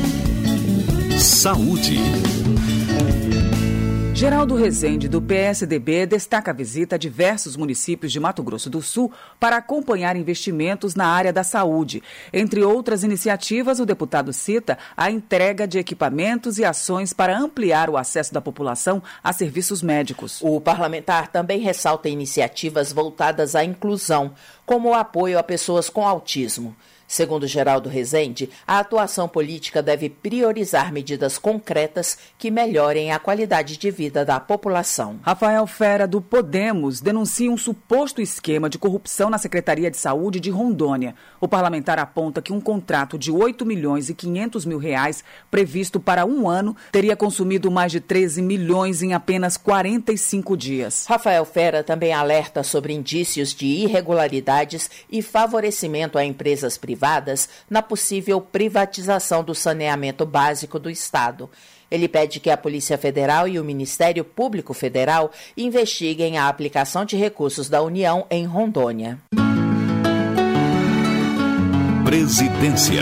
Saúde. Geraldo Rezende, do PSDB, destaca a visita a diversos municípios de Mato Grosso do Sul para acompanhar investimentos na área da saúde. Entre outras iniciativas, o deputado cita a entrega de equipamentos e ações para ampliar o acesso da população a serviços médicos. O parlamentar também ressalta iniciativas voltadas à inclusão, como o apoio a pessoas com autismo. Segundo Geraldo Rezende, a atuação política deve priorizar medidas concretas que melhorem a qualidade de vida da população. Rafael Fera, do Podemos, denuncia um suposto esquema de corrupção na Secretaria de Saúde de Rondônia. O parlamentar aponta que um contrato de R$8.500.000 previsto para um ano teria consumido mais de 13 milhões em apenas 45 dias. Rafael Fera também alerta sobre indícios de irregularidades e favorecimento a empresas privadas na possível privatização do saneamento básico do Estado. Ele pede que a Polícia Federal e o Ministério Público Federal investiguem a aplicação de recursos da União em Rondônia. Presidência.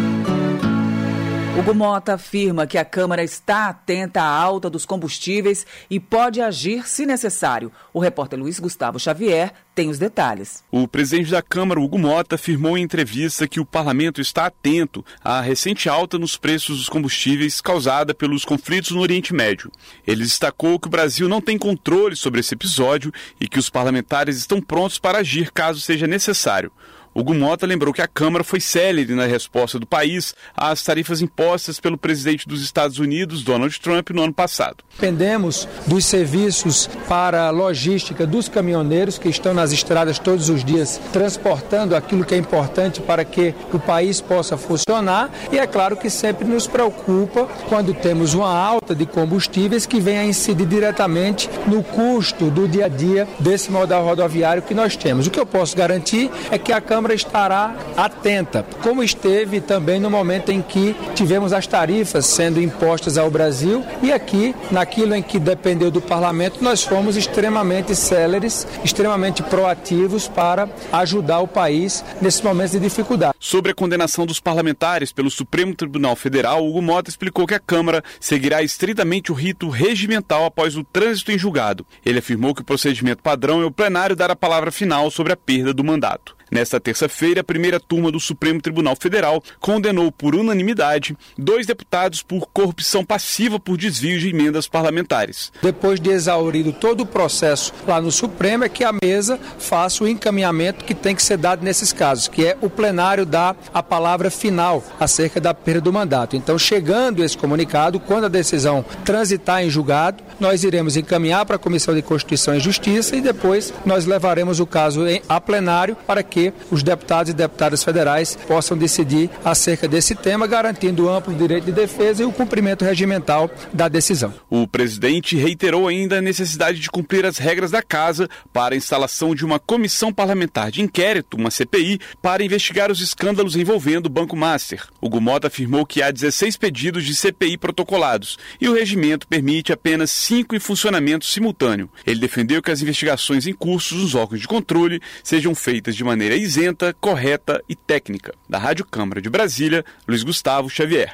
Hugo Mota afirma que a Câmara está atenta à alta dos combustíveis e pode agir se necessário. O repórter Luiz Gustavo Xavier tem os detalhes. O presidente da Câmara, Hugo Mota, afirmou em entrevista que o parlamento está atento à recente alta nos preços dos combustíveis causada pelos conflitos no Oriente Médio. Ele destacou que o Brasil não tem controle sobre esse episódio e que os parlamentares estão prontos para agir caso seja necessário. Hugo Mota lembrou que a Câmara foi célere na resposta do país às tarifas impostas pelo presidente dos Estados Unidos, Donald Trump, no ano passado. Dependemos dos serviços para a logística dos caminhoneiros que estão nas estradas todos os dias, transportando aquilo que é importante para que o país possa funcionar. E é claro que sempre nos preocupa quando temos uma alta de combustíveis que venha a incidir diretamente no custo do dia a dia desse modal rodoviário que nós temos. O que eu posso garantir é que a Câmara estará atenta, como esteve também no momento em que tivemos as tarifas sendo impostas ao Brasil, e aqui, naquilo em que dependeu do parlamento, nós fomos extremamente céleres, extremamente proativos para ajudar o país nesses momentos de dificuldade. Sobre a condenação dos parlamentares pelo Supremo Tribunal Federal, Hugo Mota explicou que a Câmara seguirá estritamente o rito regimental após o trânsito em julgado. Ele afirmou que o procedimento padrão é o plenário dar a palavra final sobre a perda do mandato. Nesta terça-feira, a primeira turma do Supremo Tribunal Federal condenou por unanimidade 2 deputados por corrupção passiva por desvio de emendas parlamentares. Depois de exaurido todo o processo lá no Supremo, é que a mesa faça o encaminhamento que tem que ser dado nesses casos, que é o plenário dar a palavra final acerca da perda do mandato. Então, chegando esse comunicado, quando a decisão transitar em julgado, nós iremos encaminhar para a Comissão de Constituição e Justiça e depois nós levaremos o caso a plenário para que os deputados e deputadas federais possam decidir acerca desse tema, garantindo o amplo direito de defesa e o cumprimento regimental da decisão. O presidente reiterou ainda a necessidade de cumprir as regras da Casa para a instalação de uma comissão parlamentar de inquérito, uma CPI, para investigar os escândalos envolvendo o Banco Master. Hugo Mota afirmou que há 16 pedidos de CPI protocolados e o regimento permite apenas 5 em funcionamento simultâneo. Ele defendeu que as investigações em curso nos órgãos de controle sejam feitas de maneira isenta, correta e técnica. Da Rádio Câmara de Brasília, Luiz Gustavo Xavier.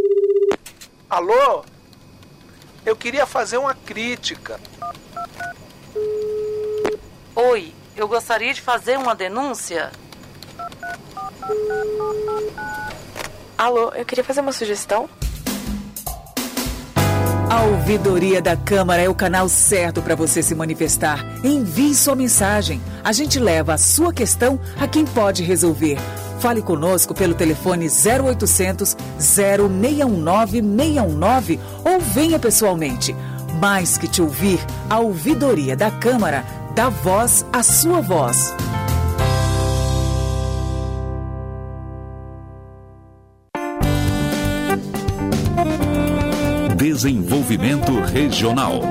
Alô? Eu queria fazer uma crítica. Oi, eu gostaria de fazer uma denúncia. Alô, eu queria fazer uma sugestão. A ouvidoria da Câmara é o canal certo para você se manifestar. Envie sua mensagem. A gente leva a sua questão a quem pode resolver. Fale conosco pelo telefone 0800 0619 619 ou venha pessoalmente. Mais que te ouvir, a ouvidoria da Câmara dá voz à sua voz. Desenvolvimento Regional.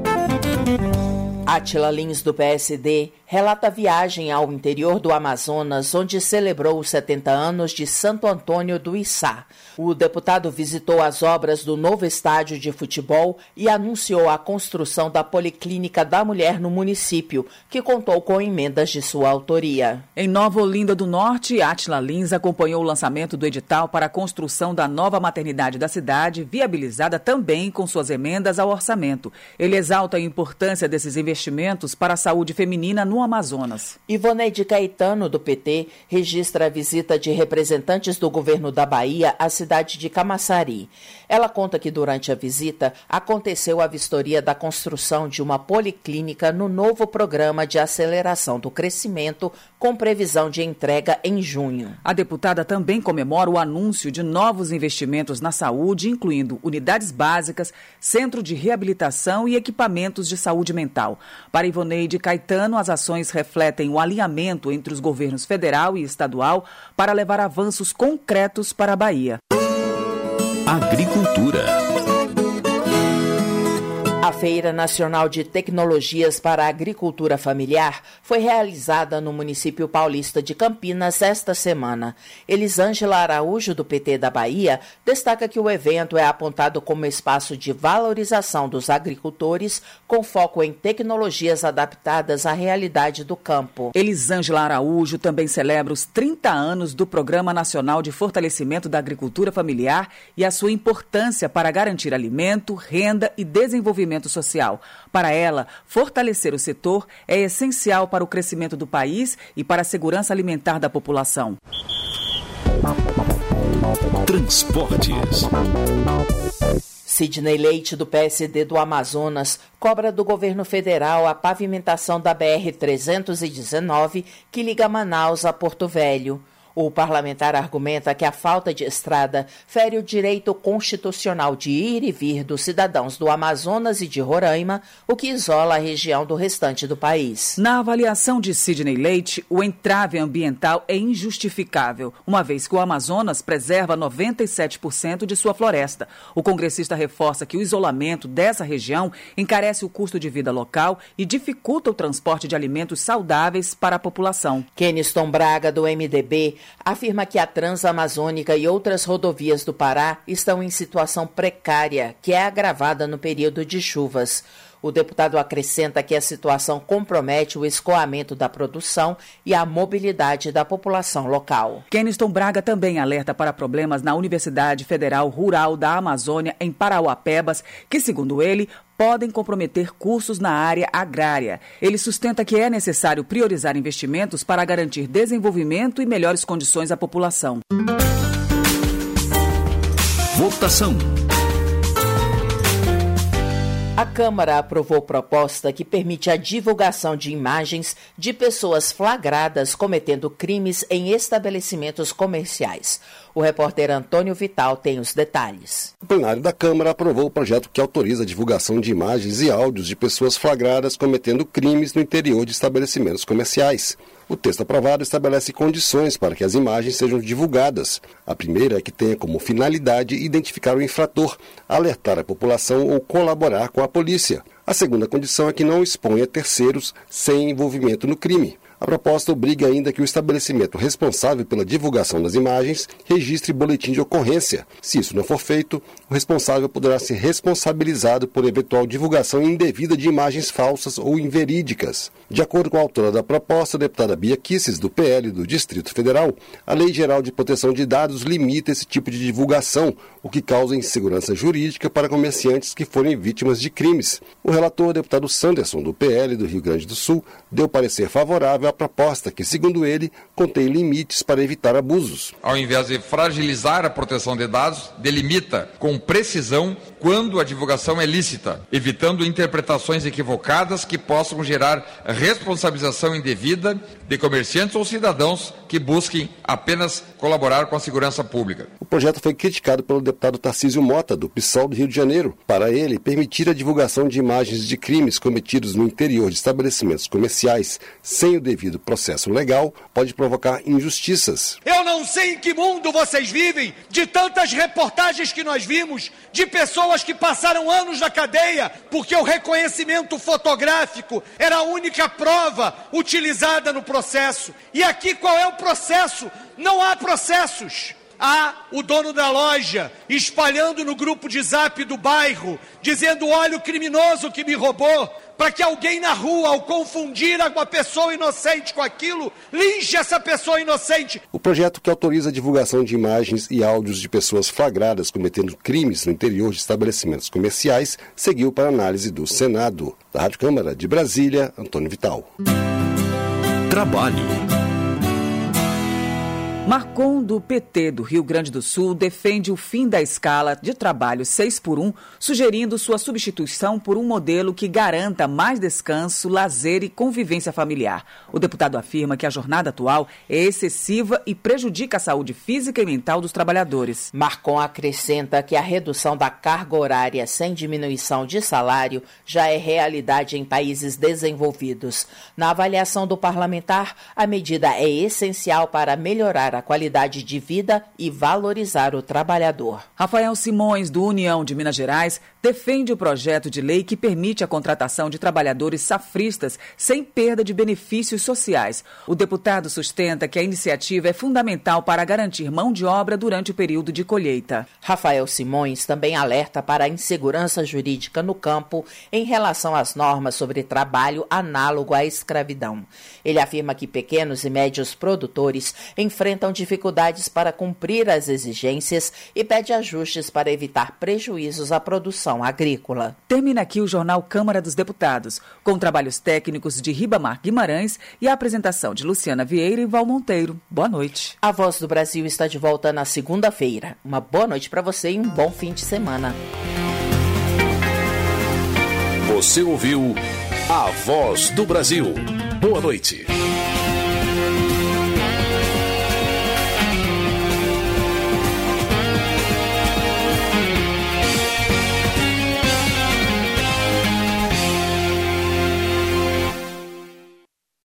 Átila Lins, do PSD, relata a viagem ao interior do Amazonas, onde celebrou os 70 anos de Santo Antônio do Içá. O deputado visitou as obras do novo estádio de futebol e anunciou a construção da Policlínica da Mulher no município, que contou com emendas de sua autoria. Em Nova Olinda do Norte, Átila Lins acompanhou o lançamento do edital para a construção da nova maternidade da cidade, viabilizada também com suas emendas ao orçamento. Ele exalta a importância desses investimentos para a saúde feminina no Amazonas. Ivoneide Caetano, do PT, registra a visita de representantes do governo da Bahia à cidade de Camaçari. Ela conta que durante a visita aconteceu a vistoria da construção de uma policlínica no novo programa de aceleração do crescimento, com previsão de entrega em junho. A deputada também comemora o anúncio de novos investimentos na saúde, incluindo unidades básicas, centro de reabilitação e equipamentos de saúde mental. Para Ivoneide Caetano, as ações refletem o alinhamento entre os governos federal e estadual para levar avanços concretos para a Bahia. Agricultura. A Feira Nacional de Tecnologias para a Agricultura Familiar foi realizada no município paulista de Campinas esta semana. Elisângela Araújo, do PT da Bahia, destaca que o evento é apontado como espaço de valorização dos agricultores, com foco em tecnologias adaptadas à realidade do campo. Elisângela Araújo também celebra os 30 anos do Programa Nacional de Fortalecimento da Agricultura Familiar e a sua importância para garantir alimento, renda e desenvolvimento social. Para ela, fortalecer o setor é essencial para o crescimento do país e para a segurança alimentar da população. Transportes. Sidney Leite, do PSD do Amazonas, cobra do governo federal a pavimentação da BR-319, que liga Manaus a Porto Velho. O parlamentar argumenta que a falta de estrada fere o direito constitucional de ir e vir dos cidadãos do Amazonas e de Roraima, o que isola a região do restante do país. Na avaliação de Sidney Leite, o entrave ambiental é injustificável, uma vez que o Amazonas preserva 97% de sua floresta. O congressista reforça que o isolamento dessa região encarece o custo de vida local e dificulta o transporte de alimentos saudáveis para a população. Keniston Braga, do MDB, afirma que a Transamazônica e outras rodovias do Pará estão em situação precária, que é agravada no período de chuvas. O deputado acrescenta que a situação compromete o escoamento da produção e a mobilidade da população local. Keniston Braga também alerta para problemas na Universidade Federal Rural da Amazônia, em Parauapebas, que, segundo ele, podem comprometer cursos na área agrária. Ele sustenta que é necessário priorizar investimentos para garantir desenvolvimento e melhores condições à população. Votação. A Câmara aprovou proposta que permite a divulgação de imagens de pessoas flagradas cometendo crimes em estabelecimentos comerciais. O repórter Antônio Vital tem os detalhes. O plenário da Câmara aprovou o projeto que autoriza a divulgação de imagens e áudios de pessoas flagradas cometendo crimes no interior de estabelecimentos comerciais. O texto aprovado estabelece condições para que as imagens sejam divulgadas. A primeira é que tenha como finalidade identificar o infrator, alertar a população ou colaborar com a polícia. A segunda condição é que não exponha terceiros sem envolvimento no crime. A proposta obriga ainda que o estabelecimento responsável pela divulgação das imagens registre boletim de ocorrência. Se isso não for feito, o responsável poderá ser responsabilizado por eventual divulgação indevida de imagens falsas ou inverídicas. De acordo com a autora da proposta, a deputada Bia Kisses, do PL do Distrito Federal, a Lei Geral de Proteção de Dados limita esse tipo de divulgação, o que causa insegurança jurídica para comerciantes que forem vítimas de crimes. O relator, deputado Sanderson, do PL do Rio Grande do Sul, deu parecer favorável favorável à proposta, que, segundo ele, contém limites para evitar abusos. Ao invés de fragilizar a proteção de dados, delimita com precisão quando a divulgação é lícita, evitando interpretações equivocadas que possam gerar responsabilização indevida de comerciantes ou cidadãos que busquem apenas colaborar com a segurança pública. O projeto foi criticado pelo deputado Tarcísio Mota, do PSOL do Rio de Janeiro. Para ele, permitir a divulgação de imagens de crimes cometidos no interior de estabelecimentos comerciais sem o devido processo legal pode provocar injustiças. Eu não sei em que mundo vocês vivem, de tantas reportagens que nós vimos, de pessoas que passaram anos na cadeia porque o reconhecimento fotográfico era a única prova utilizada no processo. E aqui qual é o processo? Não há processos. Há o dono da loja espalhando no grupo de zap do bairro, dizendo: olha o criminoso que me roubou, para que alguém na rua, ao confundir uma pessoa inocente com aquilo, linche essa pessoa inocente. O projeto, que autoriza a divulgação de imagens e áudios de pessoas flagradas cometendo crimes no interior de estabelecimentos comerciais, seguiu para análise do Senado. Da Rádio Câmara de Brasília, Antônio Vital. Trabalho. Marcon, do PT do Rio Grande do Sul, defende o fim da escala de trabalho 6x1, sugerindo sua substituição por um modelo que garanta mais descanso, lazer e convivência familiar. O deputado afirma que a jornada atual é excessiva e prejudica a saúde física e mental dos trabalhadores. Marcon acrescenta que a redução da carga horária sem diminuição de salário já é realidade em países desenvolvidos. Na avaliação do parlamentar, a medida é essencial para melhorar a qualidade de vida e valorizar o trabalhador. Rafael Simões, do União de Minas Gerais, defende o projeto de lei que permite a contratação de trabalhadores safristas sem perda de benefícios sociais. O deputado sustenta que a iniciativa é fundamental para garantir mão de obra durante o período de colheita. Rafael Simões também alerta para a insegurança jurídica no campo em relação às normas sobre trabalho análogo à escravidão. Ele afirma que pequenos e médios produtores enfrentam dificuldades para cumprir as exigências e pede ajustes para evitar prejuízos à produção agrícola. Termina aqui o Jornal Câmara dos Deputados, com trabalhos técnicos de Ribamar Guimarães e a apresentação de Luciana Vieira e Val Monteiro. Boa noite. A Voz do Brasil está de volta na segunda-feira. Uma boa noite para você e um bom fim de semana. Você ouviu A Voz do Brasil. Boa noite.